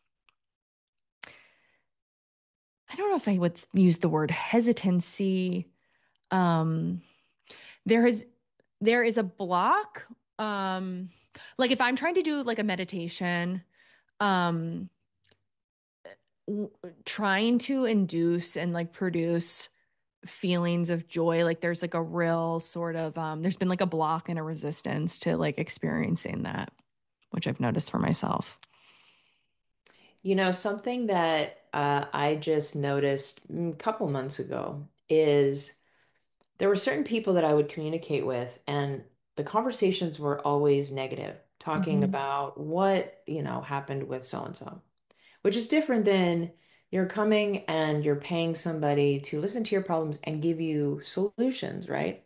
I don't know if I would s- use the word hesitancy. Um there is there is a block. Um like if I'm trying to do like a meditation, um w- trying to induce and like produce feelings of joy, like there's like a real sort of um there's been like a block and a resistance to like experiencing that, which I've noticed for myself. You know, something that uh, I just noticed mm, a couple months ago is there were certain people that I would communicate with, and the conversations were always negative, talking Hmm. about what, you know, happened with so and so, which is different than you're coming and you're paying somebody to listen to your problems and give you solutions, right?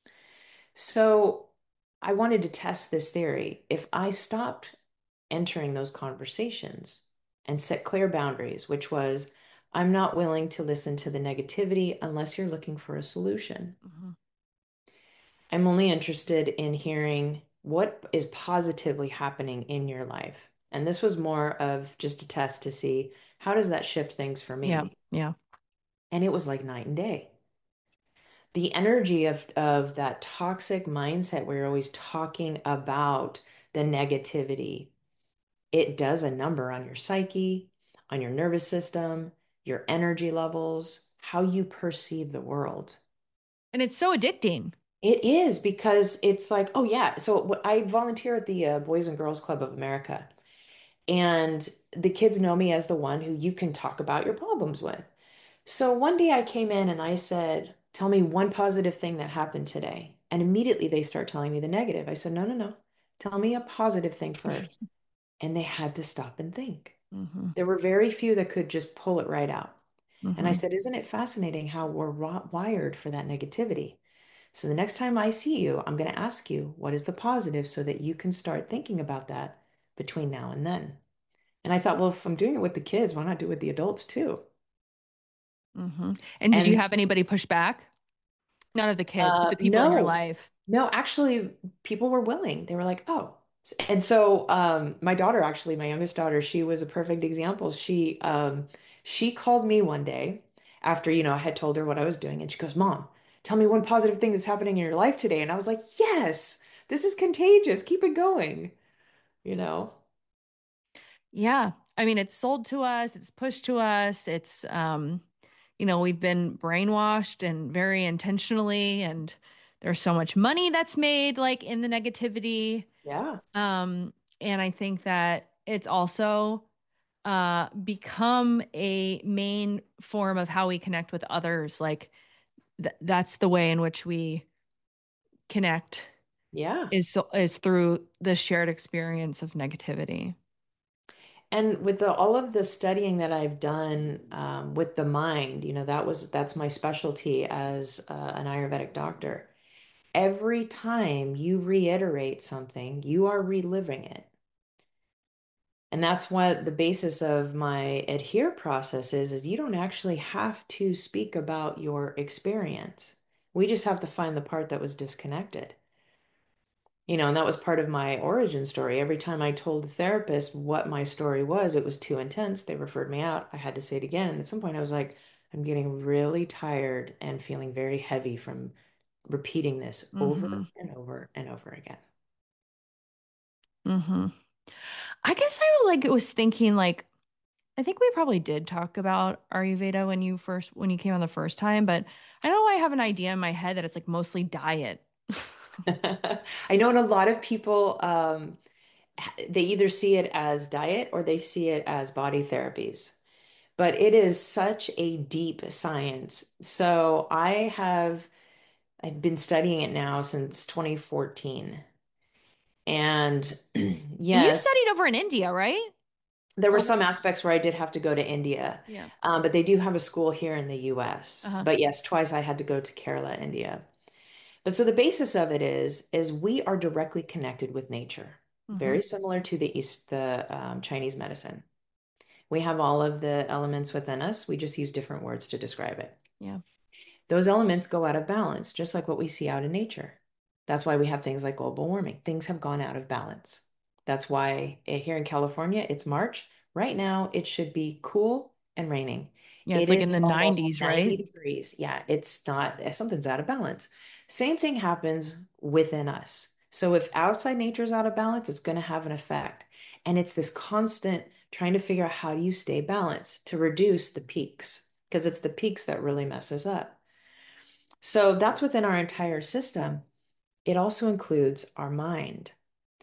So I wanted to test this theory. If I stopped entering those conversations and set clear boundaries, which was, I'm not willing to listen to the negativity unless you're looking for a solution. Hmm. I'm only interested in hearing what is positively happening in your life. And this was more of just a test to see how does that shift things for Yeah, me? yeah. And it was like night and day. The energy of of that toxic mindset where you're always talking about the negativity, it does a number on your psyche, on your nervous system, your energy levels, how you perceive the world. And it's so addicting. It is because it's like, oh yeah. So what I volunteer at the uh, Boys and Girls Club of America, and the kids know me as the one who you can talk about your problems with. So one day I came in and I said, tell me one positive thing that happened today. And immediately they start telling me the negative. I said, no, no, no. Tell me a positive thing first. and they had to stop and think. Mm-hmm. There were very few that could just pull it right out. And I Mm-hmm. said, isn't it fascinating how we're wired for that negativity? So the next time I see you, I'm going to ask you, what is the positive so that you can start thinking about that between now and then? And I thought, well, if I'm doing it with the kids, why not do it with the adults too? Mm-hmm. And did you And have anybody push back? None of the kids, but uh, the people in your no, life. no, actually, people were willing. They were like, oh. And so um, my daughter, actually, my youngest daughter, she was a perfect example. She um, she called me one day after, you know, I had told her what I was doing, and she goes, Mom, tell me one positive thing that's happening in your life today. And I was like, yes, this is contagious. Keep it going, you know? Yeah. I mean, it's sold to us, it's pushed to us, it's um, you know, we've been brainwashed and very intentionally, and there's so much money that's made like in the negativity. Yeah. Um, and I think that it's also uh become a main form of how we connect with others. Like th- that's the way in which we connect Yeah. is so, is through the shared experience of negativity. And with the, all of the studying that I've done um, with the mind, you know, that was that's my specialty as uh, an Ayurvedic doctor. Every time you reiterate something, you are reliving it. And that's what the basis of my adhere process is, is you don't actually have to speak about your experience. We just have to find the part that was disconnected. You know, and that was part of my origin story. Every time I told the therapist what my story was, it was too intense. They referred me out. I had to say it again. And at some point, I was like, I'm getting really tired and feeling very heavy from repeating this Mm-hmm. over and over and over again. Mm-hmm. I guess I like was thinking like I think we probably did talk about Ayurveda when you first when you came on the first time, but I know I have an idea in my head that it's like mostly diet. I know, and a lot of people, um, they either see it as diet or they see it as body therapies. But it is such a deep science. So I have I've been studying it now since twenty fourteen. And And you yes, studied over in India, right? there were Over. some aspects where I did have to go to India, Yeah. um, but they do have a school here in the U S. Uh-huh. But yes, twice I had to go to Kerala, India. But so the basis of it is, is we are directly connected with nature, Mm-hmm. very similar to the East, the um, Chinese medicine. We have all of the elements within us. We just use different words to describe it. Yeah. Those elements go out of balance, just like what we see out in nature. That's why we have things like global warming. Things have gone out of balance. That's why eh, here in California, it's March. Right now, it should be cool and raining. Yeah, it's It like in is the almost nineties, ninety right? degrees. Yeah, it's not, eh, something's out of balance. Same thing happens within us. So if outside nature is out of balance, it's going to have an effect. And it's this constant trying to figure out how do you stay balanced to reduce the peaks, because it's the peaks that really mess us up. So that's within our entire system. It also includes our mind.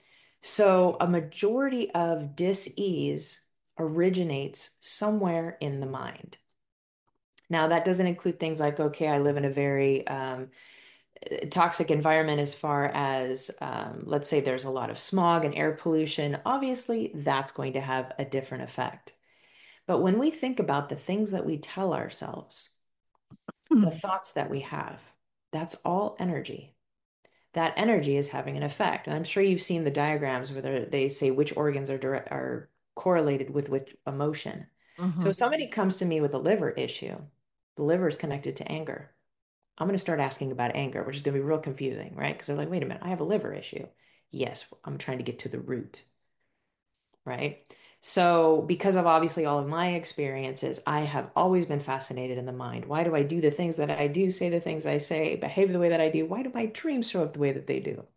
So a majority of dis-ease originates somewhere in the mind. Now, that doesn't include things like, okay, I live in a very um, toxic environment as far as, um, let's say there's a lot of smog and air pollution. Obviously, that's going to have a different effect. But when we think about the things that we tell ourselves, the Mm. thoughts that we have, that's all energy. That energy is having an effect. And I'm sure you've seen the diagrams where they say which organs are direct, are correlated with which emotion. So Mm-hmm. if somebody comes to me with a liver issue, the liver is connected to anger. I'm going to start asking about anger, which is going to be real confusing, right? Because they're like, wait a minute, I have a liver issue. Yes, I'm trying to get to the root, right? So, because of obviously all of my experiences, I have always been fascinated in the mind. Why do I do the things that I do, say the things I say, behave the way that I do? Why do my dreams show up the way that they do?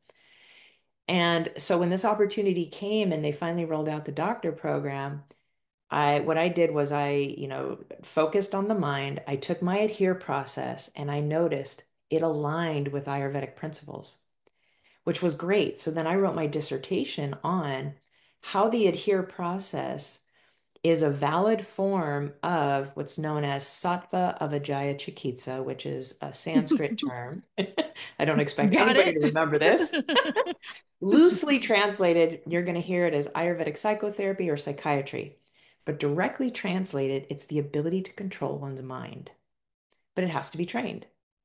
And so when this opportunity came and they finally rolled out the doctor program, I what I did was I, you know, focused on the mind. I took my adhere process and I noticed it aligned with Ayurvedic principles, which was great. So then I wrote my dissertation on how the adhere process is a valid form of what's known as sattva avijaya chikitsa, which is a Sanskrit term. I don't expect Got anybody it. to remember this. Loosely translated, you're going to hear it as Ayurvedic psychotherapy or psychiatry. But directly translated, it's the ability to control one's mind. But it has to be trained.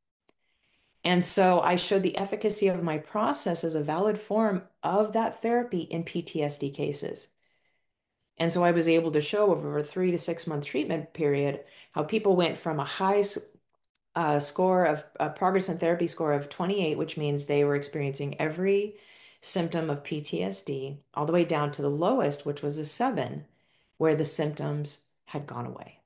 And so I showed the efficacy of my process as a valid form of that therapy in P T S D cases. And so I was able to show over a three to six month treatment period how people went from a high uh, score of a progress in therapy score of twenty-eight, which means they were experiencing every symptom of P T S D, all the way down to the lowest, which was a seven, where the symptoms had gone away.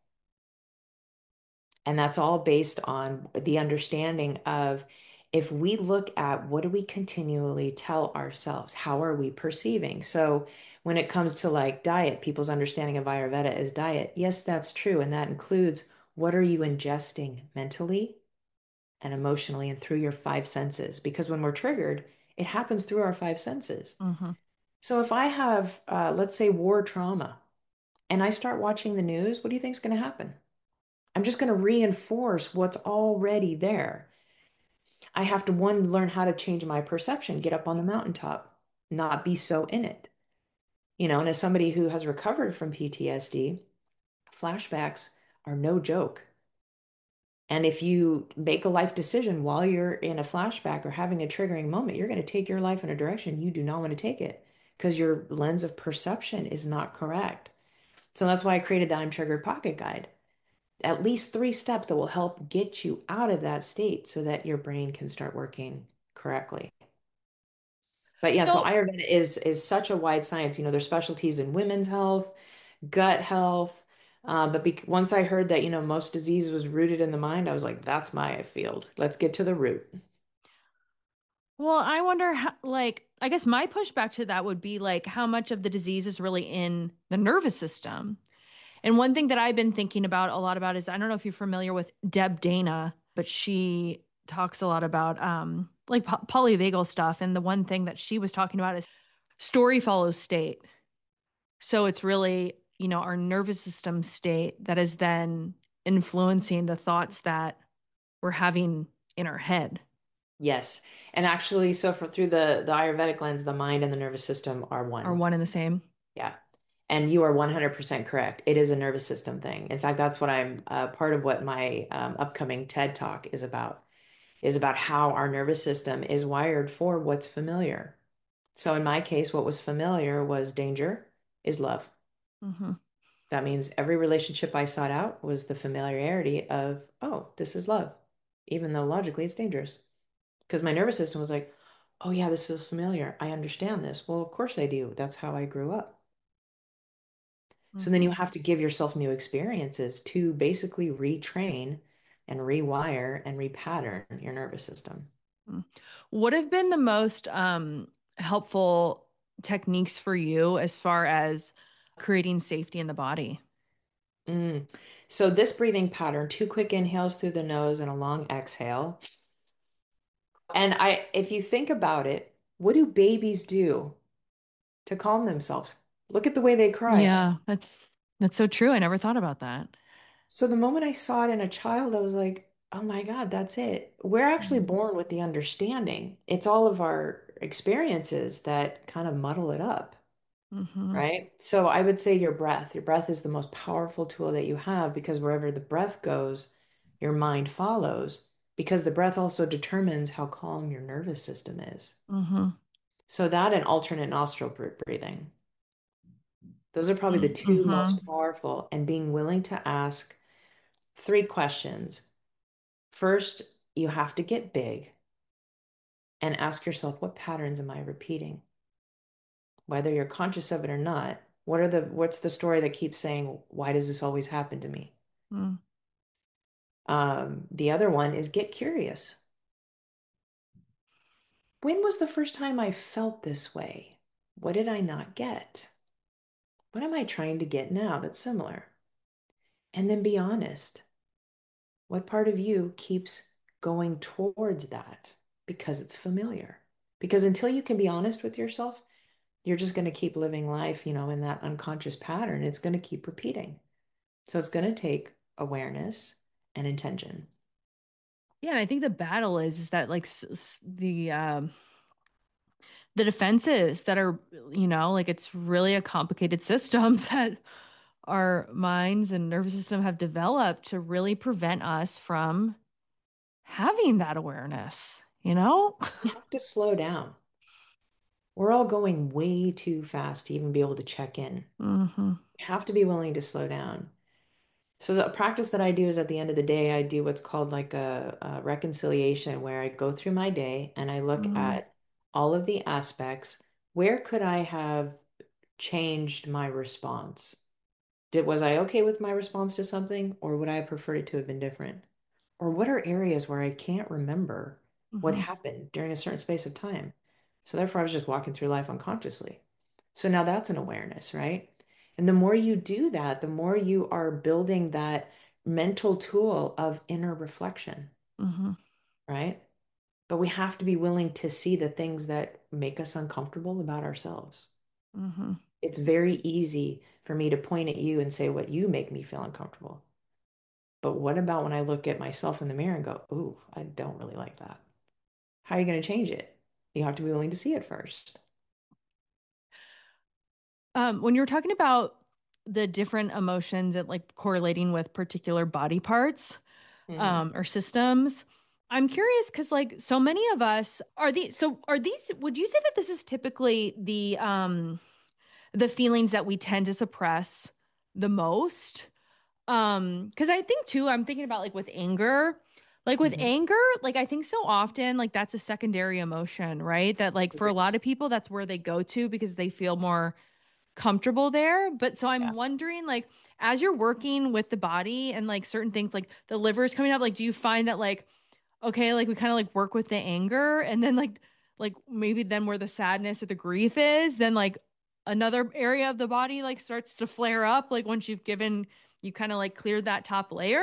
And that's all based on the understanding of if we look at what do we continually tell ourselves, how are we perceiving? So when it comes to like diet, people's understanding of Ayurveda as diet, yes, that's true. And that includes what are you ingesting mentally and emotionally and through your five senses? Because when we're triggered, it happens through our five senses. Mm-hmm. So if I have, uh, let's say, war trauma, and I start watching the news, what do you think is going to happen? I'm just going to reinforce what's already there. I have to, one, learn how to change my perception, get up on the mountaintop, not be so in it. You know, and as somebody who has recovered from P T S D, flashbacks are no joke. And if you make a life decision while you're in a flashback or having a triggering moment, you're going to take your life in a direction you do not want to take it because your lens of perception is not correct. So that's why I created the I'm Triggered Pocket Guide. At least three steps that will help get you out of that state so that your brain can start working correctly. But yeah, so So, Ayurveda is is such a wide science. You know, there's specialties in women's health, gut health. Uh, but bec once I heard that, you know, most disease was rooted in the mind, I was like, that's my field. Let's get to the root. well, I wonder how, like, I guess my pushback to that would be like how much of the disease is really in the nervous system. And one thing that I've been thinking about a lot about is I don't know if you're familiar with Deb Dana, but she talks a lot about um like po- polyvagal stuff. And the one thing that she was talking about is story follows state. So it's really, you know, our nervous system state that is then influencing the thoughts that we're having in our head. Yes. And actually, so for through the the Ayurvedic lens, the mind and the nervous system are Are one. one and the same. Yeah. And you are one hundred percent correct. It is a nervous system thing. In fact, that's what I'm uh, part of what my um, upcoming TED Talk is about, is about how our nervous system is wired for what's familiar. So in my case, what was familiar was danger is love. Mm-hmm. That means every relationship I sought out was the familiarity of, oh, this is love, even though logically it's dangerous. Because my nervous system was like, oh, yeah, this feels familiar. I understand this. Well, of course I do. That's how I grew up. So then Mm-hmm. you have to give yourself new experiences to basically retrain and rewire and repattern your nervous system. Mm. What have been the most um, helpful techniques for you as far as creating safety in the body? Mm. So this breathing pattern, two quick inhales through the nose and a long exhale. And I, if you think about it, what do babies do to calm themselves? Look at the way they cry. Yeah, that's that's so true. I never thought about that. So the moment I saw it in a child, I was like, oh my God, that's it. We're actually born with the understanding. It's all of our experiences that kind of muddle it up, Mm-hmm. right? So I would say your breath. Your breath is the most powerful tool that you have because wherever the breath goes, your mind follows because the breath also determines how calm your nervous system is. Mm-hmm. So that and alternate nostril breathing. Those are probably the two Mm-hmm. most powerful, and being willing to ask three questions. First, you have to get big and ask yourself, what patterns am I repeating? Whether you're conscious of it or not, what are the what's the story that keeps saying, why does this always happen to me? Mm-hmm. Um, the other one is get curious. When was the first time I felt this way? What did I not get? What am I trying to get now that's similar? And then be honest. What part of you keeps going towards that because it's familiar? Because until you can be honest with yourself, you're just going to keep living life, you know, in that unconscious pattern. It's going to keep repeating. So it's going to take awareness and intention. Yeah, and I think the battle is is that like s- s- the um the defenses that are, you know, like it's really a complicated system that our minds and nervous system have developed to really prevent us from having that awareness, you know? You have to slow down. We're all going way too fast to even be able to check in. Mm-hmm. You have to be willing to slow down. So the practice that I do is at the end of the day, I do what's called like a, a reconciliation where I go through my day and I look Mm-hmm. at all of the aspects. Where could I have changed my response? Did was I okay with my response to something, or would I have preferred it to have been different? Or what are areas where I can't remember what Mm-hmm. happened during a certain space of time? So therefore, I was just walking through life unconsciously. So now that's an awareness, right? And the more you do that, the more you are building that mental tool of inner reflection, Mm-hmm. right? But we have to be willing to see the things that make us uncomfortable about ourselves. Mm-hmm. It's very easy for me to point at you and say what you make me feel uncomfortable. But what about when I look at myself in the mirror and go, ooh, I don't really like that? How are you going to change it? You have to be willing to see it first. Um, when you were talking about the different emotions and like correlating with particular body parts, Hmm. um, or systems, I'm curious because like so many of us are these. So are these? Would you say that this is typically the um the feelings that we tend to suppress the most? Um, because I think too, I'm thinking about like with anger. Like with Hmm. anger, like I think so often, like that's a secondary emotion, right? That like for a lot of people, that's where they go to because they feel more comfortable there. But so I'm Yeah. wondering, like, as you're working with the body and like certain things, like the liver is coming up, like, do you find that, like, okay, like we kind of like work with the anger and then like, like maybe then where the sadness or the grief is, then like another area of the body like starts to flare up, like once you've given, you kind of like cleared that top layer?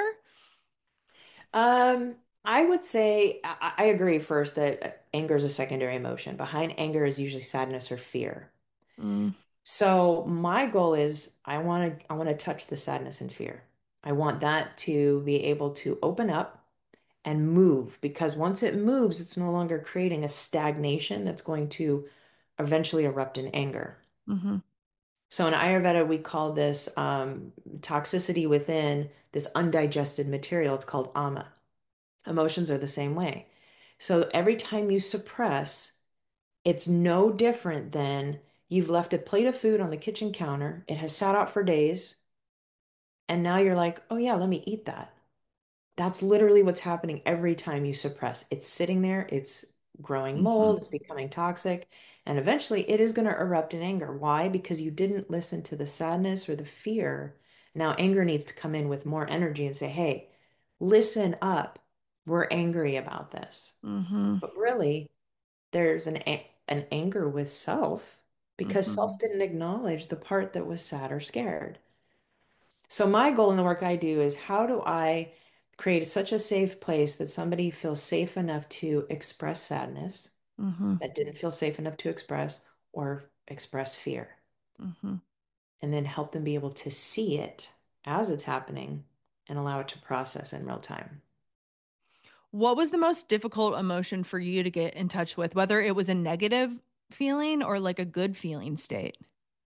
Um, I would say I, I agree first that anger is a secondary emotion. Behind anger is usually sadness or fear. Mm, So my goal is I want to I want to touch the sadness and fear. I want that to be able to open up and move because once it moves, it's no longer creating a stagnation that's going to eventually erupt in anger. mm-hmm, So in Ayurveda, we call this um, toxicity within this undigested material. It's called ama. Emotions are the same way. So every time you suppress, it's no different than you've left a plate of food on the kitchen counter. It has sat out for days. And now you're like, oh, yeah, let me eat that. That's literally what's happening every time you suppress. It's sitting there, it's growing mm-hmm, mold, it's becoming toxic, and eventually it is going to erupt in anger. Why? Because you didn't listen to the sadness or the fear. Now, anger needs to come in with more energy and say, hey, listen up. We're angry about this. mm-hmm, But really, there's an, a- an anger with self because mm-hmm, self didn't acknowledge the part that was sad or scared. So my goal in the work I do is how do I create such a safe place that somebody feels safe enough to express sadness, mm-hmm, that didn't feel safe enough to express or express fear, mm-hmm. and then help them be able to see it as it's happening and allow it to process in real time. What was the most difficult emotion for you to get in touch with, whether it was a negative feeling or like a good feeling state?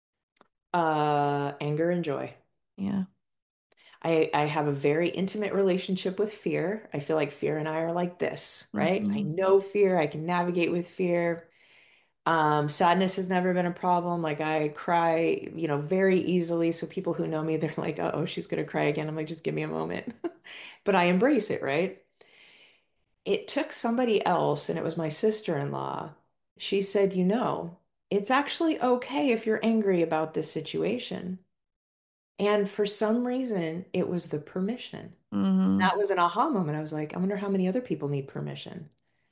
Uh, anger and joy. Yeah. I, I have a very intimate relationship with fear. I feel like fear and I are like this, right? I Mm-hmm. know fear. I can navigate with fear. Um, sadness has never been a problem. Like I cry, you know, very easily. So people who know me, they're like, uh-oh, she's gonna cry again. I'm like, just give me a moment. But I embrace it, right? It took somebody else, and it was my sister-in-law. She said, you know, it's actually okay if you're angry about this situation. And for some reason, it was the permission. Mm-hmm. That was an aha moment. I was like, I wonder how many other people need permission.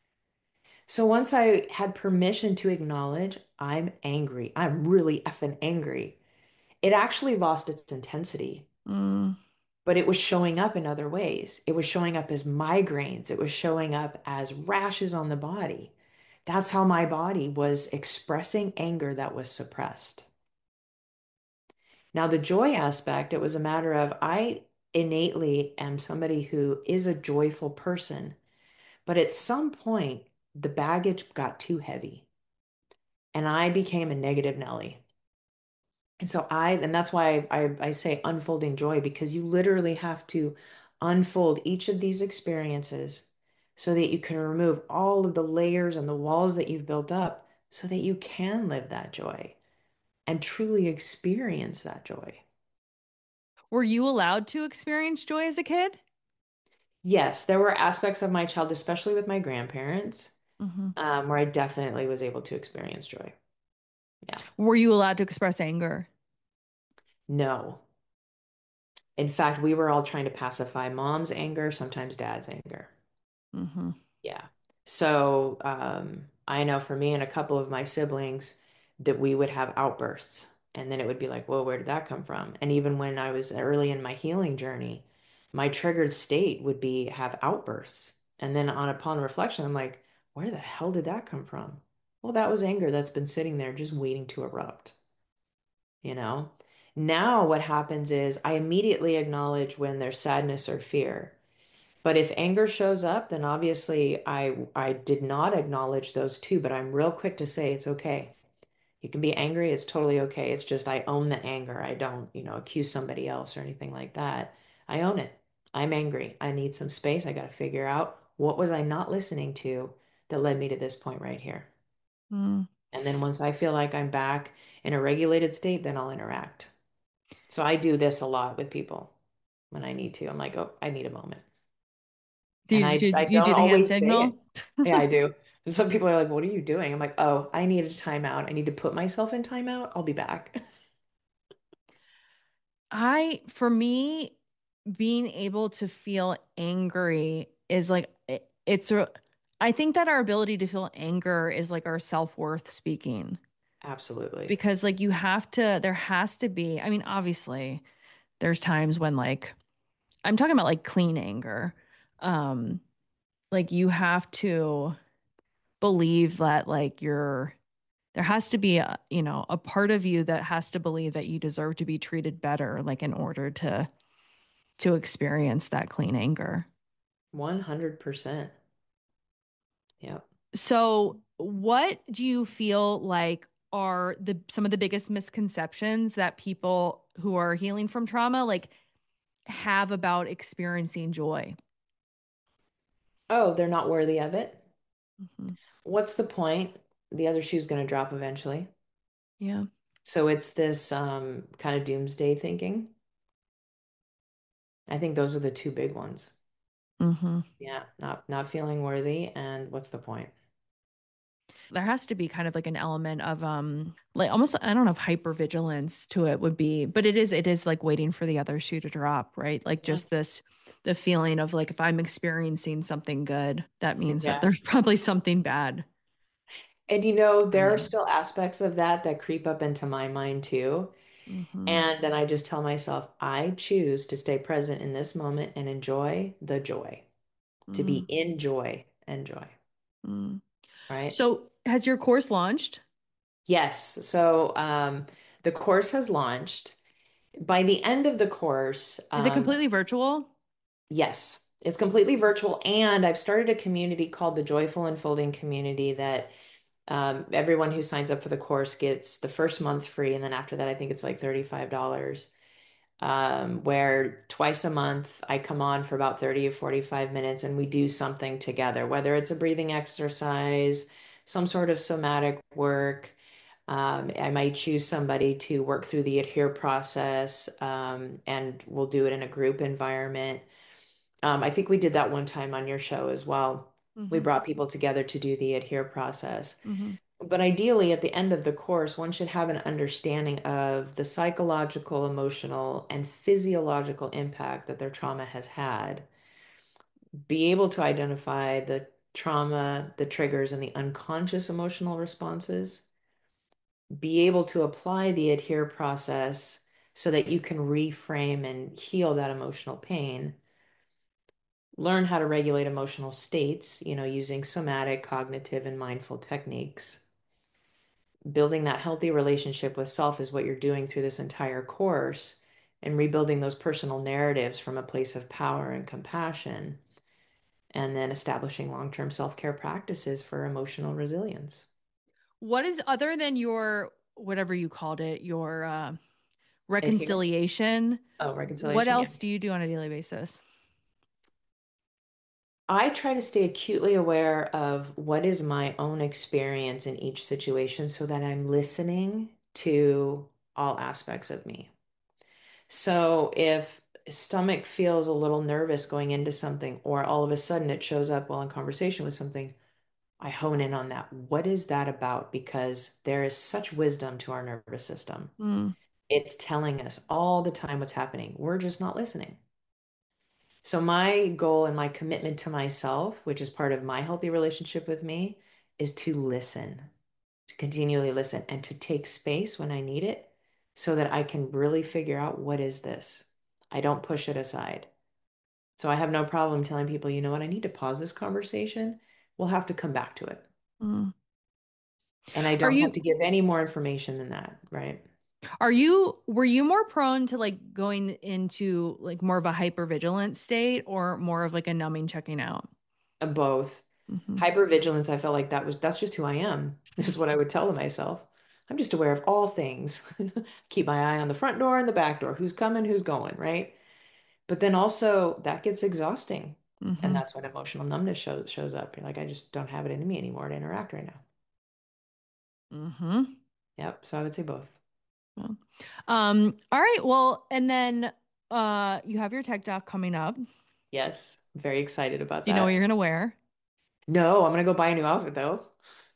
So once I had permission to acknowledge I'm angry, I'm really effing angry, it actually lost its intensity, Mm-hmm. but it was showing up in other ways. It was showing up as migraines, it was showing up as rashes on the body. That's how my body was expressing anger that was suppressed. Now, the joy aspect, it was a matter of I innately am somebody who is a joyful person, but at some point, the baggage got too heavy and I became a negative Nelly. And so I, and that's why I, I, I say unfolding joy, because you literally have to unfold each of these experiences so that you can remove all of the layers and the walls that you've built up so that you can live that joy and truly experience that joy. Were you allowed to experience joy as a kid? Yes, there were aspects of my child, especially with my grandparents, Hmm. um, where I definitely was able to experience joy. Yeah. Were you allowed to express anger? No. In fact, we were all trying to pacify mom's anger, sometimes dad's anger. Hmm. Yeah. So um, I know for me and a couple of my siblings that we would have outbursts. And then it would be like, well, where did that come from? And even when I was early in my healing journey, my triggered state would be have outbursts. And then on upon reflection, I'm like, where the hell did that come from? Well, that was anger that's been sitting there just waiting to erupt, you know? Now what happens is I immediately acknowledge when there's sadness or fear. But if anger shows up, then obviously I I did not acknowledge those two, but I'm real quick to say it's okay. You can be angry, it's totally okay. It's just I own the anger. I don't, you know, accuse somebody else or anything like that. I own it. I'm angry. I need some space. I got to figure out what was I not listening to that led me to this point right here. Mm. And then once I feel like I'm back in a regulated state, then I'll interact. So I do this a lot with people when I need to. I'm like, oh, I need a moment. Do And you, I, do I you don't do the hand always say it. signal? Yeah, I do. And some people are like, what are you doing? I'm like, oh, I need a timeout. I need to put myself in timeout. I'll be back. I, for me, being able to feel angry is like, it, it's a, I think that our ability to feel anger is like our self-worth speaking. Absolutely. Because like you have to, there has to be, I mean, obviously, there's times when like, I'm talking about like clean anger. Um, like you have to believe that like you're there has to be a, you know, a part of you that has to believe that you deserve to be treated better like in order to to experience that clean anger. one hundred percent. Yep. So what do you feel like are the some of the biggest misconceptions that people who are healing from trauma like have about experiencing joy? Oh, they're not worthy of it. Hmm. What's the point? The other shoe's going to drop eventually. Yeah. So it's this um, kind of doomsday thinking. I think those are the two big ones. Hmm. Yeah, not not feeling worthy, and what's the point? There has to be kind of like an element of um like almost I don't know if hypervigilance to it would be, but it is it is like waiting for the other shoe to drop, right? Like Yeah. just this the feeling of like if I'm experiencing something good, that means that Yeah. there's probably something bad And you know, there are coming. still aspects of that that creep up into my mind too. Mm-hmm. And then I just tell myself, I choose to stay present in this moment and enjoy the joy, to be in joy and joy, Mm-hmm. right? So has your course launched? Yes. So um, the course has launched. By the end of the course, Is it um, completely virtual? yes, it's completely virtual. And I've started a community called the Joyful Unfolding Community that um, everyone who signs up for the course gets the first month free. And then after that, I think it's like thirty-five dollars um, where twice a month I come on for about thirty or forty-five minutes and we do something together, whether it's a breathing exercise, some sort of somatic work. Um, I might choose somebody to work through the adhere process, um, and we'll do it in a group environment. Um, I think we did that one time on your show as well. We Mm-hmm. brought people together to do the adhere process. Mm-hmm. But ideally, at the end of the course, one should have an understanding of the psychological, emotional, and physiological impact that their trauma has had. Be able to identify the trauma, the triggers, and the unconscious emotional responses. Be able to apply the adhere process so that you can reframe and heal that emotional pain learn how to regulate emotional states, you know, using somatic, cognitive, and mindful techniques. Building that healthy relationship with self is what you're doing through this entire course, and rebuilding those personal narratives from a place of power and compassion, and then establishing long-term self-care practices for emotional resilience. What is, other than your, whatever you called it, your uh, Adhere. reconciliation, Oh, what reconciliation. Yeah. else do you do on a daily basis? I try to stay acutely aware of what is my own experience in each situation so that I'm listening to all aspects of me. So if stomach feels a little nervous going into something, or all of a sudden it shows up while in conversation with something, I hone in on that. What is that about? Because there is such wisdom to our nervous system. Mm, It's telling us all the time what's happening. We're just not listening. So my goal and my commitment to myself, which is part of my healthy relationship with me, is to listen, to continually listen and to take space when I need it so that I can really figure out what is this. I don't push it aside. So I have no problem telling people, you know what, I need to pause this conversation. We'll have to come back to it. mm. And I Are don't have you to give any more information than that, right? Are you were you more prone to like going into like more of a hypervigilant state, or more of like a numbing checking out? Uh, Both. Hmm. Hypervigilance, I felt like that was that's just who I am. This is what I would tell myself. I'm just aware of all things. Keep my eye on the front door and the back door. Who's coming, who's going, right? But then also that gets exhausting. And Hmm. that's when emotional numbness shows shows up. You're like, I just don't have it in me anymore to interact right now. Hmm. Yep. So I would say both. Well, um, all right. Well, and then uh you have your tech doc coming up. Do Yes. Very excited about you know what that. you're gonna wear? No, I'm gonna go buy a new outfit though.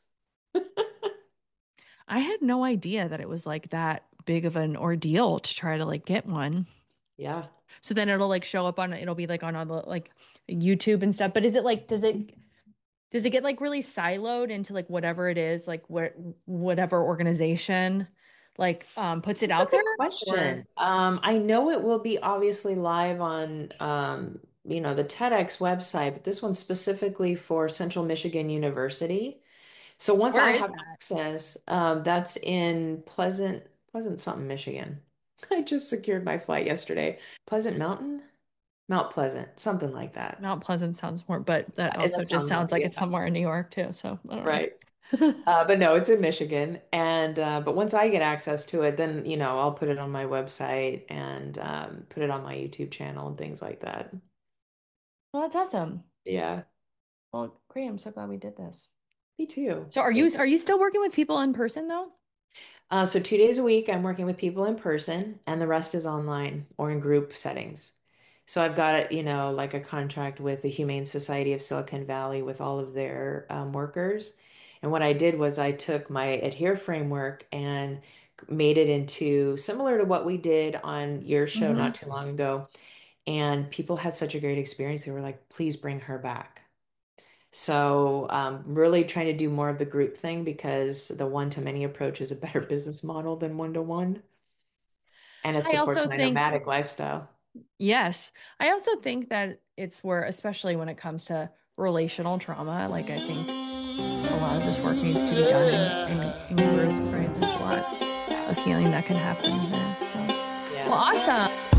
I had no idea that it was like that big of an ordeal to try to like get one. Yeah. So then it'll like show up on it'll be like on all the like YouTube and stuff. But is it like does it does it get like really siloed into like whatever it is, like what whatever organization like um puts it That's a out there? good Or question. Um, I know it will be obviously live on um, you know, the TEDx website, but this one's specifically for Central Michigan University. So once where I is have that? access, um, that's in Pleasant, Pleasant something, Michigan. I just secured my flight yesterday. Pleasant Mountain? Mount Pleasant, something like that. Mount Pleasant sounds more, but that And also that just sounds more, sounds like yeah, it's somewhere in New York too. So I don't right. know. Uh, but no, it's in Michigan. And uh, but once I get access to it, then you know I'll put it on my website and um, put it on my YouTube channel and things like that. Well, that's awesome. Yeah, Well, great. I'm so glad we did this. me too. So are you Thank are you still working with people in person though? Uh, so two days a week, I'm working with people in person, and the rest is online or in group settings. So I've got, you know, like a contract with the Humane Society of Silicon Valley with all of their um, workers. And what I did was I took my Adhere framework and made it into similar to what we did on your show Mm-hmm. not too long ago. And people had such a great experience. They were like, please bring her back. So, um, really trying to do more of the group thing because the one-to-many approach is a better business model than one-to-one, and it I supports also my think, nomadic lifestyle. yes, I also think that it's where, especially when it comes to relational trauma, like I think a lot of this work needs to be done in, in, in group, right? There's a lot of healing that can happen there. So, well, Yeah. awesome.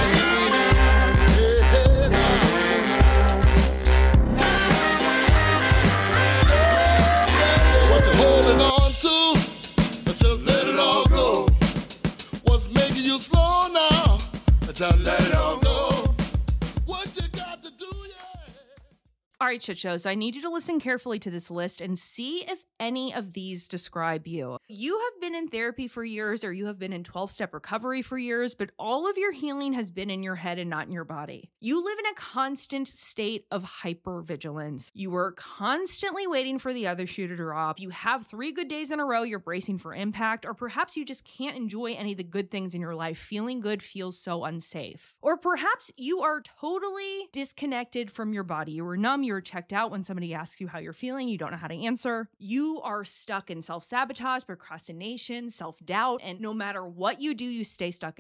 What you holding on to? Just let it all go. What's making you slow now? Just let it all go. What you got to do, yeah. All right, shit shows. I need you to listen carefully to this list and see if any of these describe you. You have been in therapy for years, or you have been in twelve-step recovery for years, but all of your healing has been in your head and not in your body. You live in a constant state of hypervigilance. You are constantly waiting for the other shoe to drop. You have three good days in a row, you're bracing for impact, or perhaps you just can't enjoy any of the good things in your life. Feeling good feels so unsafe. Or perhaps you are totally disconnected from your body. You were numb, you were checked out when somebody asks you how you're feeling, you don't know how to answer. You are stuck in self-sabotage, procrastination, self-doubt, and no matter what you do, you stay stuck in it.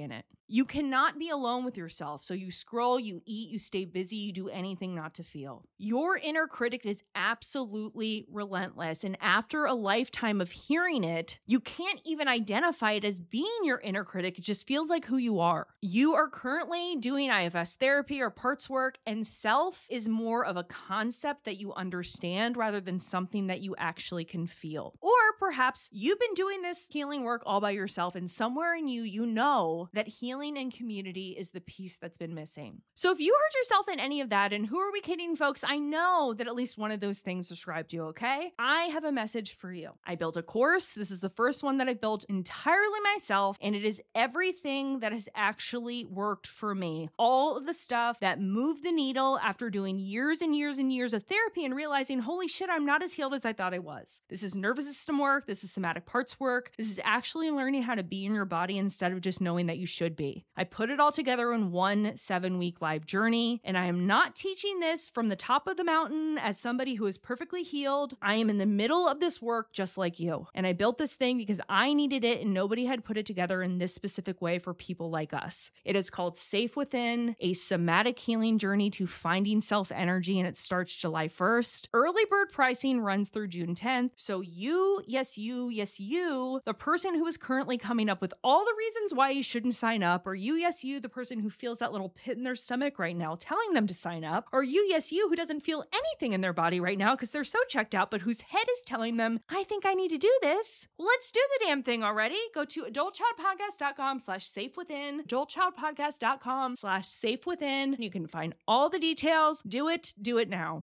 You cannot be alone with yourself. So you scroll, you eat, you stay busy, you do anything not to feel. Your inner critic is absolutely relentless. And after a lifetime of hearing it, you can't even identify it as being your inner critic. It just feels like who you are. You are currently doing I F S therapy or parts work, and self is more of a concept that you understand rather than something that you actually can feel. Or perhaps you've been doing this healing work all by yourself, and somewhere in you, you know that healing and community is the piece that's been missing. So if you heard yourself in any of that, and who are we kidding, folks? I know that at least one of those things described you, okay? I have a message for you. I built a course. This is the first one that I built entirely myself, and it is everything that has actually worked for me. All of the stuff that moved the needle after doing years and years and years of therapy and realizing, holy shit, I'm not as healed as I thought I was. This is nervous system work. This is somatic parts work. This is actually learning how to be in your body instead of just knowing that you should be. I put it all together in one seven-week live journey, and I am not teaching this from the top of the mountain as somebody who is perfectly healed. I am in the middle of this work just like you. And I built this thing because I needed it, and nobody had put it together in this specific way for people like us. It is called Safe Within, a somatic healing journey to finding self-energy, and it starts July first. Early bird pricing runs through June tenth. So you, yes, you, yes, you, the person who is currently coming up with all the reasons why you shouldn't sign up, or you, yes, you, the person who feels that little pit in their stomach right now telling them to sign up, or you, yes, you, who doesn't feel anything in their body right now because they're so checked out, but whose head is telling them, I think I need to do this. Well, let's do the damn thing already. Go to adultchildpodcast.com slash safe within, adultchildpodcast.com slash safe within. You can find all the details. Do it. Do it now.